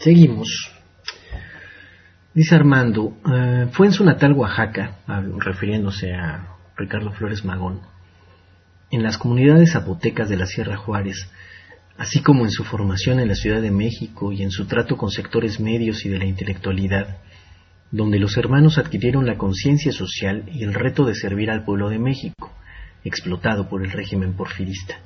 Speaker 3: Seguimos. Dice Armando, fue en su natal Oaxaca, refiriéndose a Ricardo Flores Magón, en las comunidades zapotecas de la Sierra Juárez, así como en su formación en la Ciudad de México y en su trato con sectores medios y de la intelectualidad, donde los hermanos adquirieron la conciencia social y el reto de servir al pueblo de México, explotado por el régimen porfirista.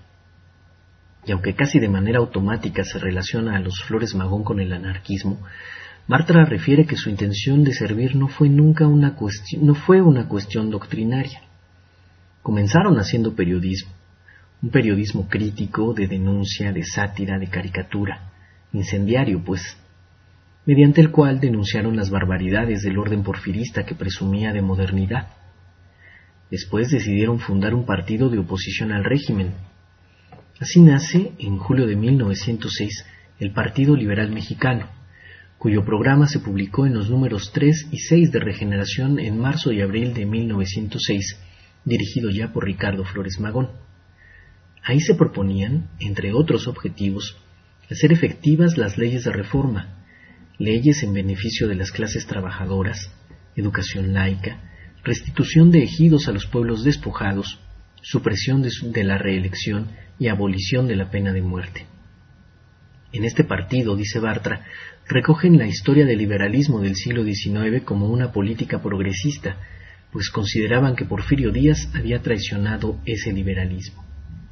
Speaker 3: Y aunque casi de manera automática se relaciona a los Flores Magón con el anarquismo, Bartra refiere que su intención de servir no fue una cuestión doctrinaria. Comenzaron haciendo periodismo, un periodismo crítico, de denuncia, de sátira, de caricatura, incendiario pues, mediante el cual denunciaron las barbaridades del orden porfirista que presumía de modernidad. Después decidieron fundar un partido de oposición al régimen. Así nace, en julio de 1906, el Partido Liberal Mexicano, cuyo programa se publicó en los números 3 y 6 de Regeneración en marzo y abril de 1906, dirigido ya por Ricardo Flores Magón. Ahí se proponían, entre otros objetivos, hacer efectivas las leyes de reforma, leyes en beneficio de las clases trabajadoras, educación laica, restitución de ejidos a los pueblos despojados, supresión de la reelección y abolición de la pena de muerte. En este partido, dice Bartra, recogen la historia del liberalismo del siglo XIX como una política progresista, pues consideraban que Porfirio Díaz había traicionado ese liberalismo.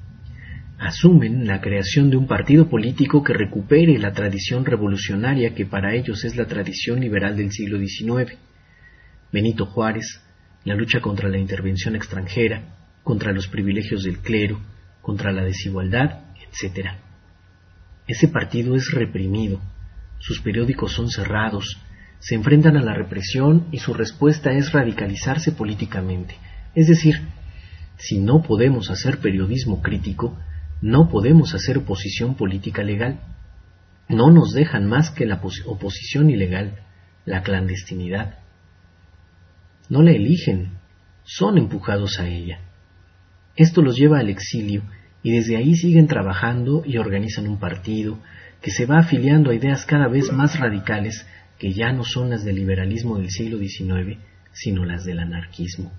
Speaker 3: Asumen la creación de un partido político que recupere la tradición revolucionaria que para ellos es la tradición liberal del siglo XIX. Benito Juárez, la lucha contra la intervención extranjera, contra los privilegios del clero, contra la desigualdad, etc. Ese partido es reprimido, sus periódicos son cerrados, se enfrentan a la represión y su respuesta es radicalizarse políticamente. Es decir, si no podemos hacer periodismo crítico, no podemos hacer oposición política legal. No nos dejan más que la oposición ilegal, la clandestinidad. No la eligen, son empujados a ella. Esto los lleva al exilio y desde ahí siguen trabajando y organizan un partido que se va afiliando a ideas cada vez más radicales que ya no son las del liberalismo del siglo XIX, sino las del anarquismo.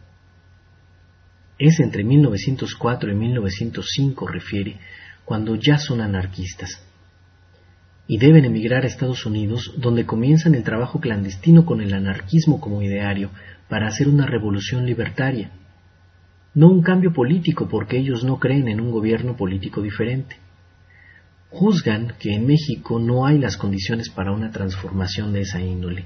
Speaker 3: Es entre 1904 y 1905, refiere, cuando ya son anarquistas. Y deben emigrar a Estados Unidos, donde comienzan el trabajo clandestino con el anarquismo como ideario para hacer una revolución libertaria. No un cambio político, porque ellos no creen en un gobierno político diferente. Juzgan que en México no hay las condiciones para una transformación de esa índole.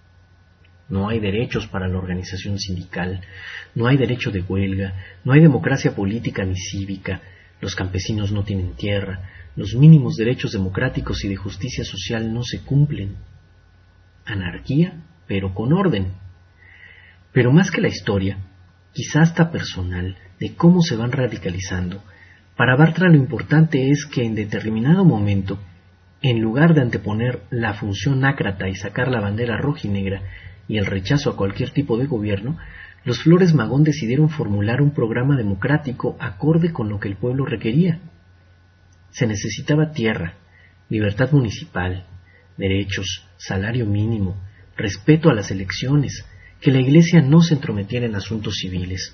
Speaker 3: No hay derechos para la organización sindical, no hay derecho de huelga, no hay democracia política ni cívica, los campesinos no tienen tierra, los mínimos derechos democráticos y de justicia social no se cumplen. Anarquía, pero con orden. Pero más que la historia, quizá hasta personal, de cómo se van radicalizando, para Bartra lo importante es que en determinado momento, en lugar de anteponer la función ácrata y sacar la bandera rojinegra y el rechazo a cualquier tipo de gobierno, los Flores Magón decidieron formular un programa democrático acorde con lo que el pueblo requería. Se necesitaba tierra, libertad municipal, derechos, salario mínimo, respeto a las elecciones, que la Iglesia no se entrometiera en asuntos civiles.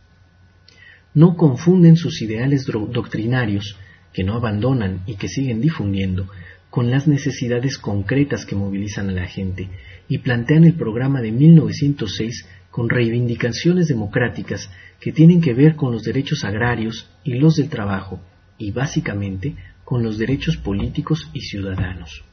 Speaker 3: No confunden sus ideales doctrinarios, que no abandonan y que siguen difundiendo, con las necesidades concretas que movilizan a la gente, y plantean el programa de 1906 con reivindicaciones democráticas que tienen que ver con los derechos agrarios y los del trabajo, y básicamente con los derechos políticos y ciudadanos.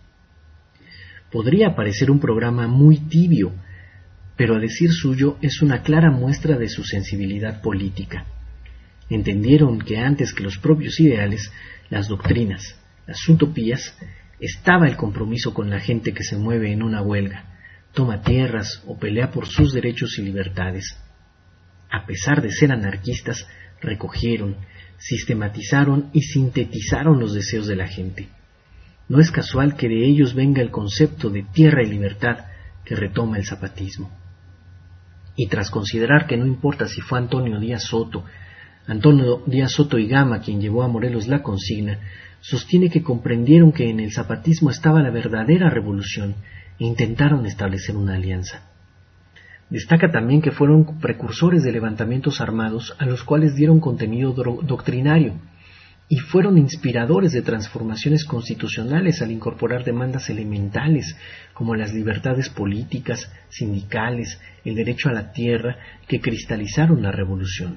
Speaker 3: Podría parecer un programa muy tibio, pero a decir suyo es una clara muestra de su sensibilidad política. Entendieron que antes que los propios ideales, las doctrinas, las utopías, estaba el compromiso con la gente que se mueve en una huelga, toma tierras o pelea por sus derechos y libertades. A pesar de ser anarquistas, recogieron, sistematizaron y sintetizaron los deseos de la gente. No es casual que de ellos venga el concepto de tierra y libertad que retoma el zapatismo. Y tras considerar que no importa si fue Antonio Díaz Soto, Antonio Díaz Soto y Gama, quien llevó a Morelos la consigna, sostiene que comprendieron que en el zapatismo estaba la verdadera revolución e intentaron establecer una alianza. Destaca también que fueron precursores de levantamientos armados a los cuales dieron contenido doctrinario y fueron inspiradores de transformaciones constitucionales al incorporar demandas elementales como las libertades políticas, sindicales, el derecho a la tierra, que cristalizaron la revolución.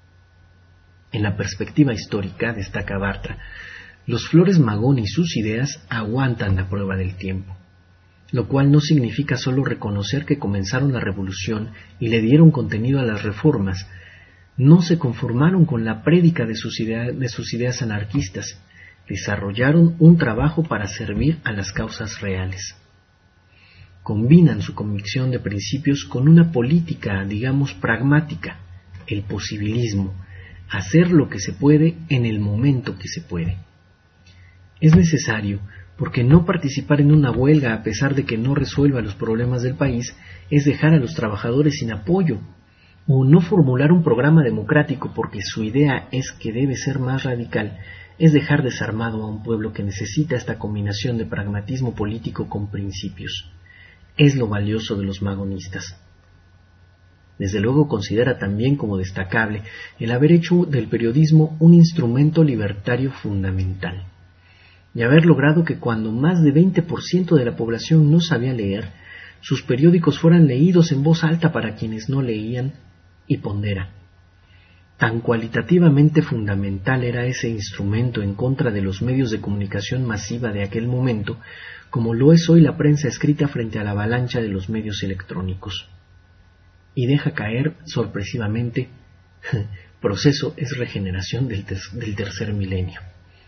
Speaker 3: En la perspectiva histórica, destaca Bartra, los Flores Magón y sus ideas aguantan la prueba del tiempo, lo cual no significa solo reconocer que comenzaron la revolución y le dieron contenido a las reformas. No se conformaron con la prédica de sus ideas anarquistas, desarrollaron un trabajo para servir a las causas reales. Combinan su convicción de principios con una política, digamos, pragmática, el posibilismo, hacer lo que se puede en el momento que se puede. Es necesario, porque no participar en una huelga a pesar de que no resuelva los problemas del país es dejar a los trabajadores sin apoyo, o no formular un programa democrático porque su idea es que debe ser más radical, es dejar desarmado a un pueblo que necesita esta combinación de pragmatismo político con principios. Es lo valioso de los magonistas. Desde luego considera también como destacable el haber hecho del periodismo un instrumento libertario fundamental, y haber logrado que cuando más de 20% de la población no sabía leer, sus periódicos fueran leídos en voz alta para quienes no leían, y pondera. Tan cualitativamente fundamental era ese instrumento en contra de los medios de comunicación masiva de aquel momento, como lo es hoy la prensa escrita frente a la avalancha de los medios electrónicos. Y deja caer sorpresivamente, proceso es regeneración del tercer milenio.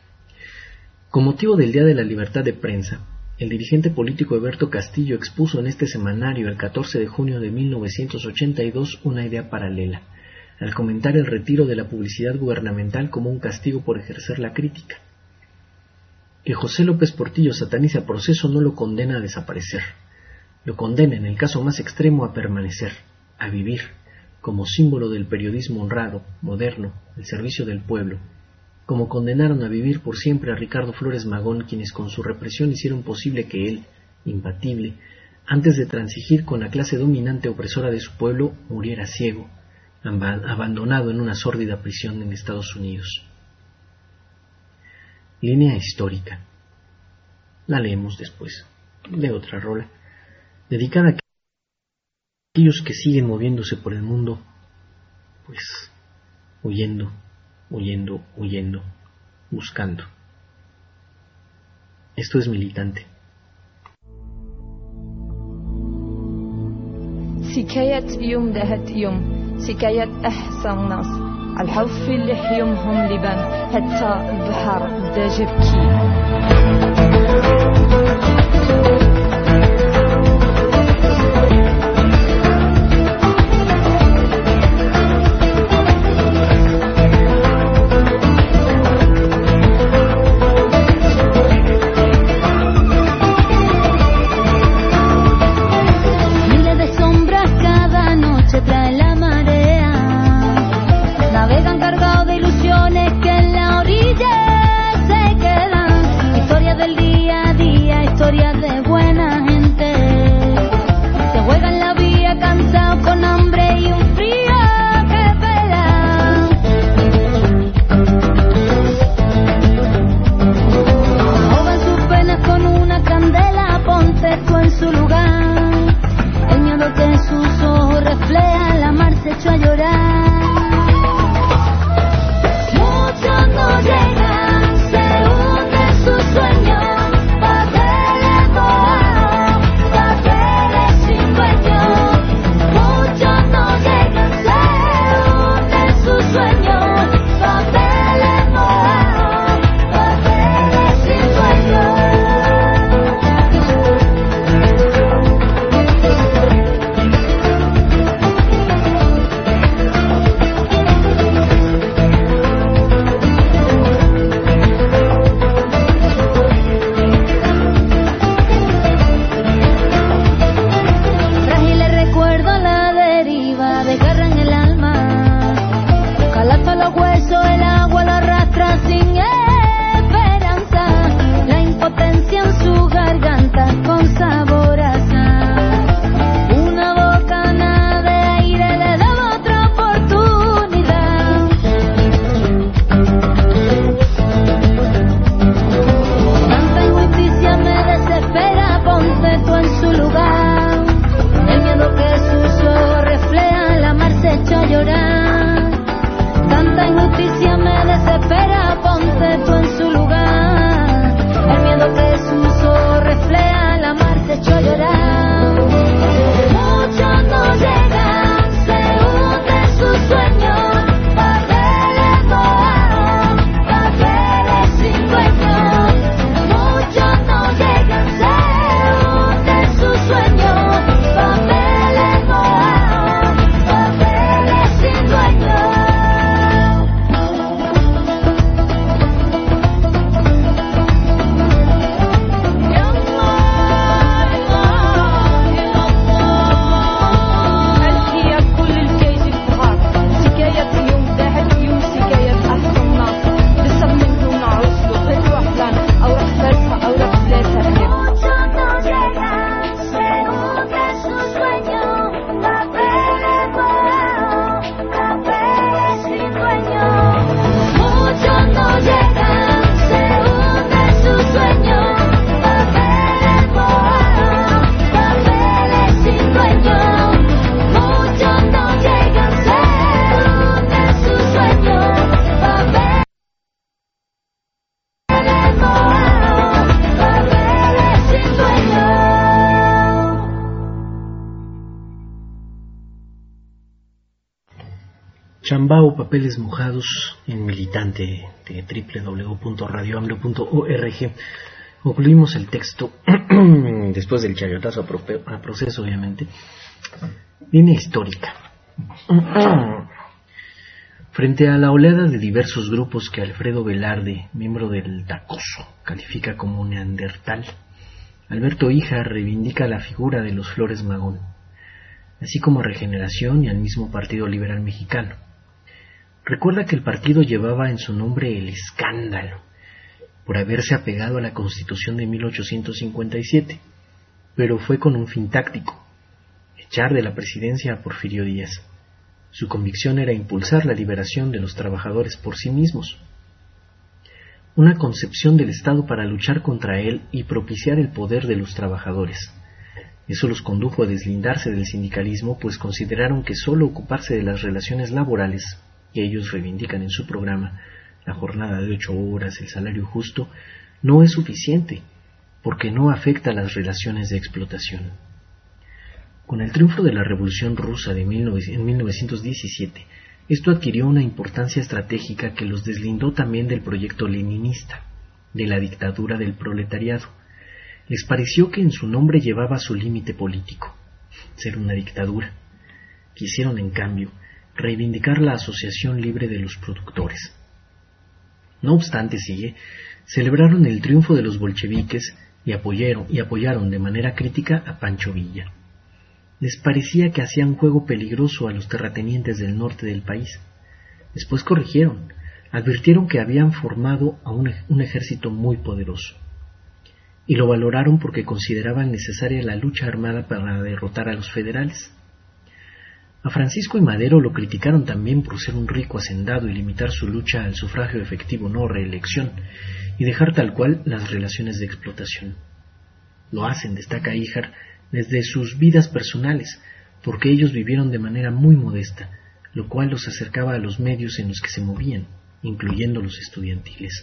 Speaker 3: Con motivo del Día de la Libertad de Prensa, el dirigente político Eberto Castillo expuso en este semanario el 14 de junio de 1982 una idea paralela, al comentar el retiro de la publicidad gubernamental como un castigo por ejercer la crítica. Que José López Portillo satanice a Proceso no lo condena a desaparecer, lo condena en el caso más extremo a permanecer, a vivir, como símbolo del periodismo honrado, moderno, al servicio del pueblo, como condenaron a vivir por siempre a Ricardo Flores Magón, quienes con su represión hicieron posible que él, imbatible, antes de transigir con la clase dominante opresora de su pueblo, muriera ciego, abandonado en una sórdida prisión en Estados Unidos. Línea histórica. La leemos después, de otra rola, dedicada a aquellos que siguen moviéndose por el mundo, pues, huyendo, buscando. Esto es Militante.
Speaker 8: سكاية يوم دهت يوم سكاية أحسن ناس الحوف اللي حيومهم لبان حتى البحر بدا جبكي
Speaker 9: Historia de
Speaker 3: Chambao, papeles mojados en Militante de www.radioamlo.org. Concluimos el texto después del chayotazo a proceso, obviamente. Línea histórica. Frente a la oleada de diversos grupos que Alfredo Velarde, miembro del Tacoso, califica como neandertal, Alberto Híjar reivindica la figura de los Flores Magón, así como a Regeneración y al mismo Partido Liberal Mexicano. Recuerda que el partido llevaba en su nombre el escándalo por haberse apegado a la Constitución de 1857, pero fue con un fin táctico: echar de la presidencia a Porfirio Díaz. Su convicción era impulsar la liberación de los trabajadores por sí mismos, una concepción del Estado para luchar contra él y propiciar el poder de los trabajadores. Eso los condujo a deslindarse del sindicalismo, pues consideraron que solo ocuparse de las relaciones laborales, que ellos reivindican en su programa, la jornada de 8 horas, el salario justo, no es suficiente, porque no afecta a las relaciones de explotación. Con el triunfo de la Revolución Rusa en 1917, esto adquirió una importancia estratégica que los deslindó también del proyecto leninista, de la dictadura del proletariado. Les pareció que en su nombre llevaba su límite político, ser una dictadura. Quisieron, en cambio, reivindicar la asociación libre de los productores. No obstante, celebraron el triunfo de los bolcheviques y apoyaron de manera crítica a Pancho Villa. Les parecía que hacían juego peligroso a los terratenientes del norte del país. Después corrigieron, advirtieron que habían formado a un ejército muy poderoso, y lo valoraron porque consideraban necesaria la lucha armada para derrotar a los federales. A Francisco y Madero lo criticaron también por ser un rico hacendado y limitar su lucha al sufragio efectivo, no reelección, y dejar tal cual las relaciones de explotación. Lo hacen, destaca Híjar, desde sus vidas personales, porque ellos vivieron de manera muy modesta, lo cual los acercaba a los medios en los que se movían, incluyendo los estudiantiles.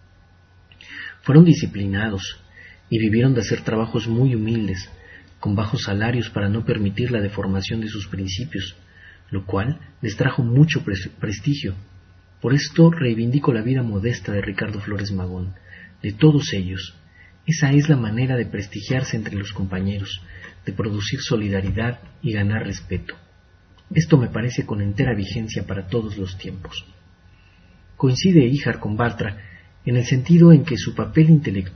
Speaker 3: Fueron disciplinados y vivieron de hacer trabajos muy humildes, con bajos salarios para no permitir la deformación de sus principios, lo cual les trajo mucho prestigio. Por esto reivindico la vida modesta de Ricardo Flores Magón, de todos ellos. Esa es la manera de prestigiarse entre los compañeros, de producir solidaridad y ganar respeto. Esto me parece con entera vigencia para todos los tiempos. Coincide Híjar con Bartra en el sentido de que su papel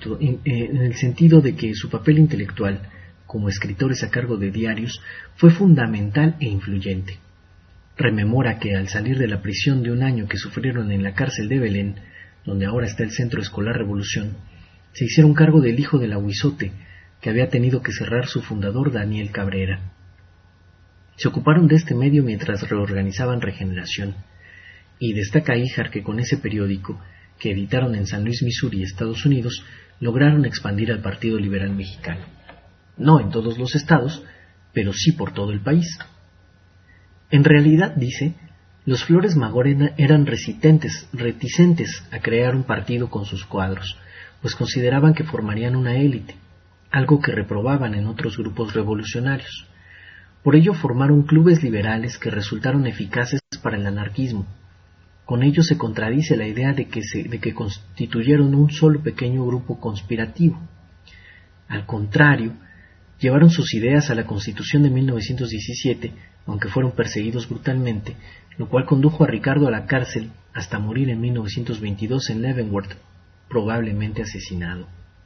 Speaker 3: intelectual como escritores a cargo de diarios fue fundamental e influyente. Rememora que al salir de la prisión de un año que sufrieron en la cárcel de Belén, donde ahora está el Centro Escolar Revolución, se hicieron cargo del hijo del ahuizote, que había tenido que cerrar su fundador Daniel Cabrera. Se ocuparon de este medio mientras reorganizaban Regeneración, y destaca Híjar que con ese periódico, que editaron en San Luis, Missouri, Estados Unidos, lograron expandir al Partido Liberal Mexicano. No en todos los estados, pero sí por todo el país. En realidad, dice, los Flores Magón eran reticentes a crear un partido con sus cuadros, pues consideraban que formarían una élite, algo que reprobaban en otros grupos revolucionarios. Por ello formaron clubes liberales que resultaron eficaces para el anarquismo. Con ello se contradice la idea de que constituyeron un solo pequeño grupo conspirativo. Al contrario, llevaron sus ideas a la Constitución de 1917, aunque fueron perseguidos brutalmente, lo cual condujo a Ricardo a la cárcel hasta morir en 1922 en Leavenworth, probablemente asesinado.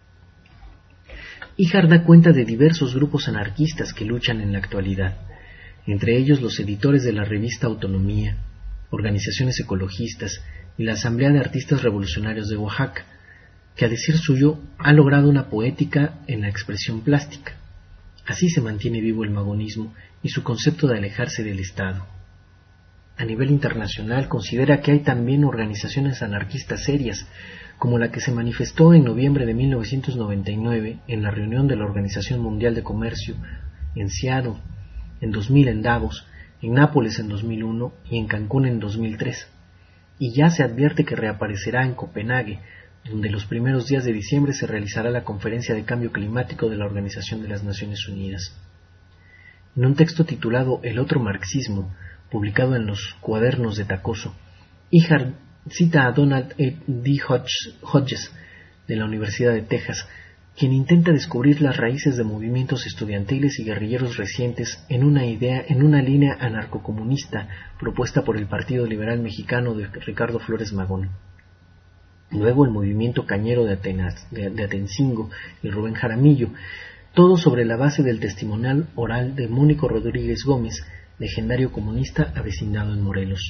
Speaker 3: Híjar da cuenta de diversos grupos anarquistas que luchan en la actualidad, entre ellos los editores de la revista Autonomía, organizaciones ecologistas y la Asamblea de Artistas Revolucionarios de Oaxaca, que a decir suyo ha logrado una poética en la expresión plástica. Así se mantiene vivo el magonismo y su concepto de alejarse del Estado. A nivel internacional considera que hay también organizaciones anarquistas serias, como la que se manifestó en noviembre de 1999 en la reunión de la Organización Mundial de Comercio, en Seattle, en 2000 en Davos, en Nápoles en 2001 y en Cancún en 2003. Y ya se advierte que reaparecerá en Copenhague, donde los primeros días de diciembre se realizará la Conferencia de Cambio Climático de la Organización de las Naciones Unidas. En un texto titulado El otro marxismo, publicado en los Cuadernos de Tacoso, Ihar cita a Donald D. Hodges de la Universidad de Texas, quien intenta descubrir las raíces de movimientos estudiantiles y guerrilleros recientes en una línea anarcocomunista propuesta por el Partido Liberal Mexicano de Ricardo Flores Magón. Luego el movimiento cañero de Atencingo y Rubén Jaramillo, todo sobre la base del testimonial oral de Mónico Rodríguez Gómez, legendario comunista avecinado en Morelos.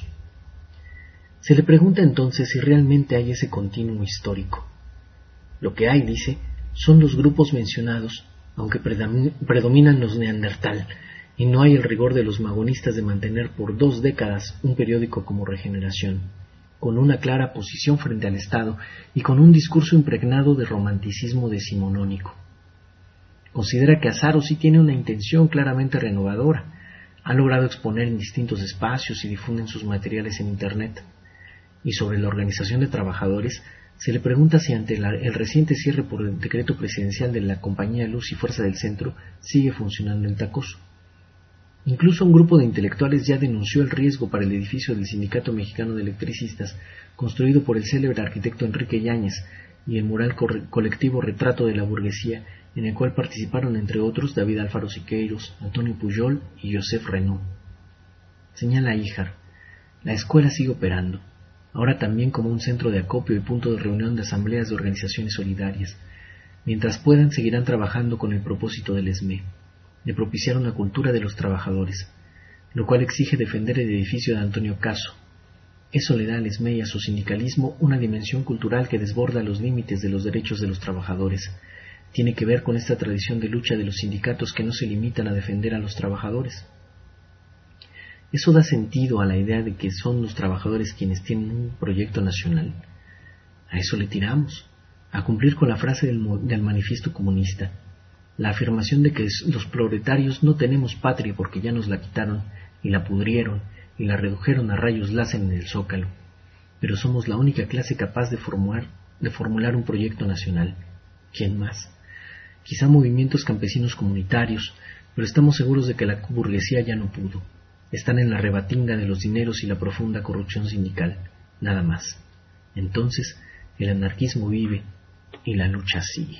Speaker 3: Se le pregunta entonces si realmente hay ese continuo histórico. Lo que hay, dice, son los grupos mencionados, aunque predominan los neandertal, y no hay el rigor de los magonistas de mantener por 2 décadas un periódico como Regeneración, con una clara posición frente al Estado y con un discurso impregnado de romanticismo decimonónico. Considera que Azaro sí tiene una intención claramente renovadora. Ha logrado exponer en distintos espacios y difunden sus materiales en Internet. Y sobre la organización de trabajadores, se le pregunta si ante el reciente cierre por el decreto presidencial de la Compañía Luz y Fuerza del Centro sigue funcionando en Tacoso. Incluso un grupo de intelectuales ya denunció el riesgo para el edificio del Sindicato Mexicano de Electricistas, construido por el célebre arquitecto Enrique Yáñez, y el mural colectivo Retrato de la Burguesía, en el cual participaron entre otros David Alfaro Siqueiros, Antonio Pujol y Joseph Renaud. Señala Ihar, la escuela sigue operando, ahora también como un centro de acopio y punto de reunión de asambleas de organizaciones solidarias. Mientras puedan, seguirán trabajando con el propósito del ESME, de propiciar una cultura de los trabajadores, lo cual exige defender el edificio de Antonio Caso. Eso le da al ESME y a su sindicalismo una dimensión cultural que desborda los límites de los derechos de los trabajadores. Tiene que ver con esta tradición de lucha de los sindicatos que no se limitan a defender a los trabajadores. Eso da sentido a la idea de que son los trabajadores quienes tienen un proyecto nacional. A eso le tiramos, a cumplir con la frase del manifiesto comunista, la afirmación de que los proletarios no tenemos patria porque ya nos la quitaron y la pudrieron y la redujeron a rayos láser en el Zócalo, pero somos la única clase capaz de formular un proyecto nacional. ¿Quién más? Quizá movimientos campesinos comunitarios, pero estamos seguros de que la burguesía ya no pudo. Están en la rebatinga de los dineros y la profunda corrupción sindical, nada más. Entonces, el anarquismo vive y la lucha sigue.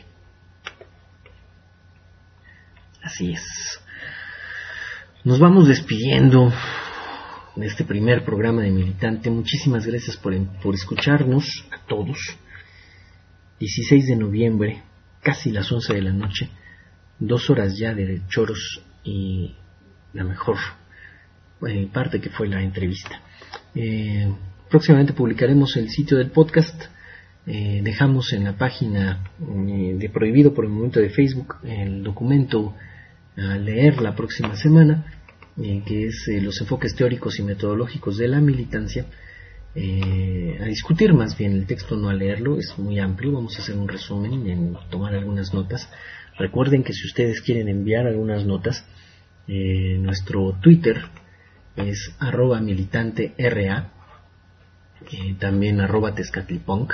Speaker 3: Así es. Nos vamos despidiendo de este primer programa de Militante. Muchísimas gracias por escucharnos a todos. 16 de noviembre, casi las 11 de la noche, 2 horas ya de choros y la mejor parte que fue la entrevista. Próximamente publicaremos el sitio del podcast. Dejamos en la página de Prohibido por el momento de Facebook el documento a leer la próxima semana, que es los enfoques teóricos y metodológicos de la militancia. A discutir más bien el texto, no a leerlo, es muy amplio. Vamos a hacer un resumen, tomar algunas notas. Recuerden que si ustedes quieren enviar algunas notas, nuestro Twitter es @militantera, también @tezcatlipunk,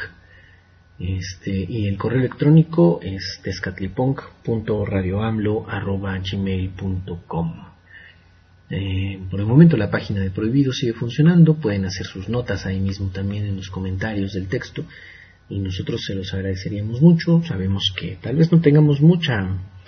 Speaker 3: y el correo electrónico es tezcatlipunk.radioamlo@gmail.com. Por el momento la página de Prohibido sigue funcionando, pueden hacer sus notas ahí mismo también en los comentarios del texto y nosotros se los agradeceríamos mucho. Sabemos que tal vez no tengamos mucha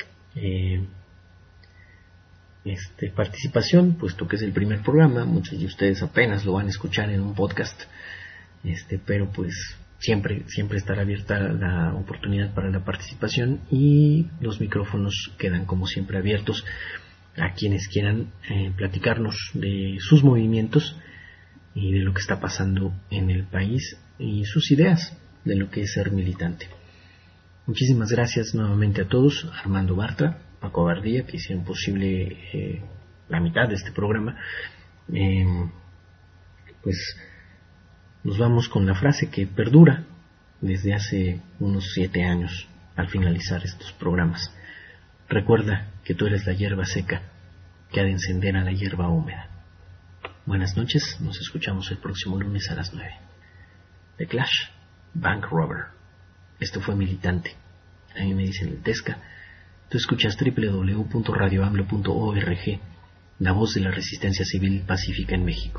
Speaker 3: participación, puesto que es el primer programa, muchos de ustedes apenas lo van a escuchar en un podcast, pero pues siempre estará abierta la oportunidad para la participación y los micrófonos quedan como siempre abiertos a quienes quieran platicarnos de sus movimientos y de lo que está pasando en el país y sus ideas de lo que es ser militante. Muchísimas gracias nuevamente a todos. Armando Bartra, Paco Bardía, que hicieron posible la mitad de este programa. Pues nos vamos con la frase que perdura desde hace unos 7 años al finalizar estos programas. Recuerda que tú eres la hierba seca que ha de encender a la hierba húmeda. Buenas noches, nos escuchamos el próximo lunes a las 9. The Clash, Bank Robber. Esto fue Militante. A mí me dicen el Tesca. Tú escuchas www.radioamlo.org la voz de la resistencia civil pacífica en México.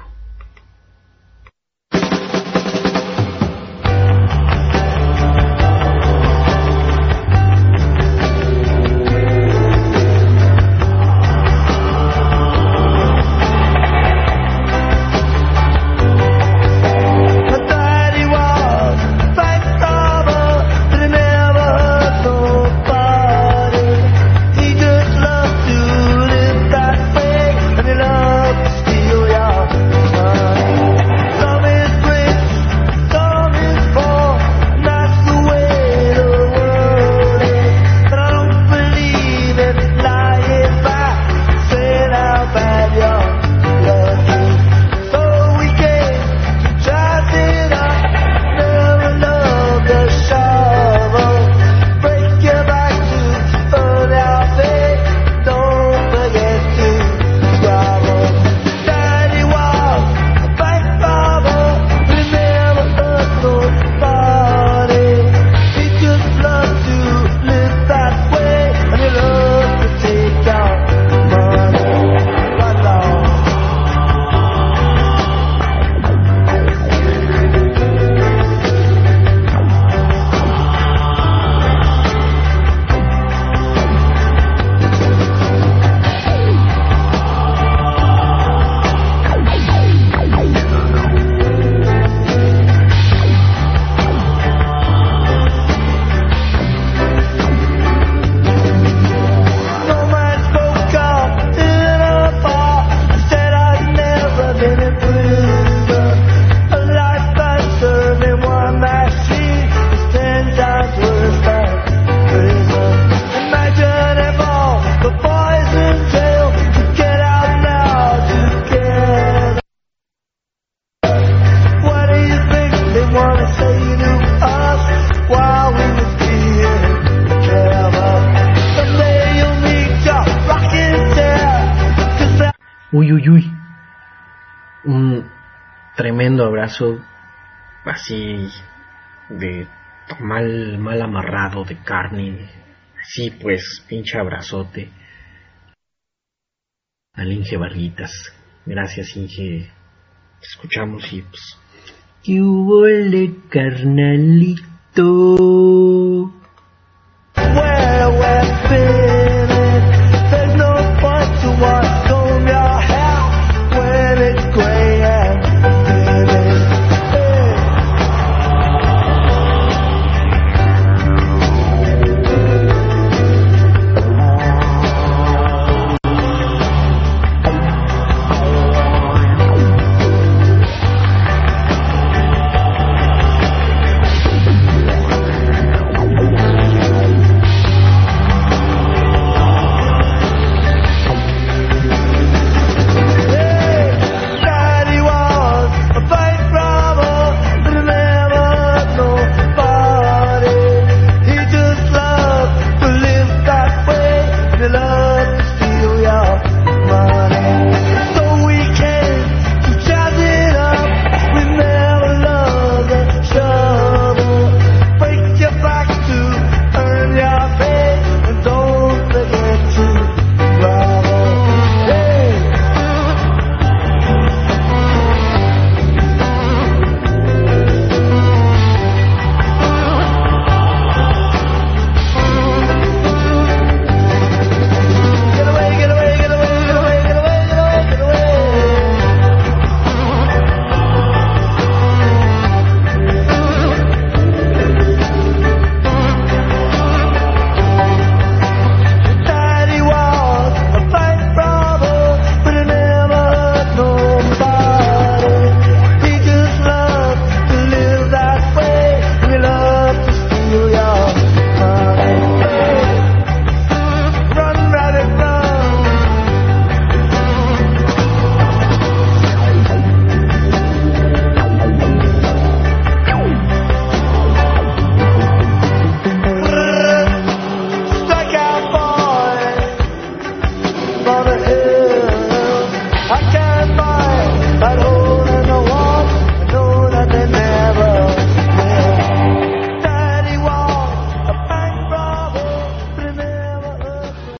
Speaker 3: Uy, un tremendo abrazo así de mal amarrado de carne, así pues, pinche abrazote al Inge Varguitas. Gracias, Inge. Te escuchamos y pues, ¿qué hubo, carnalito?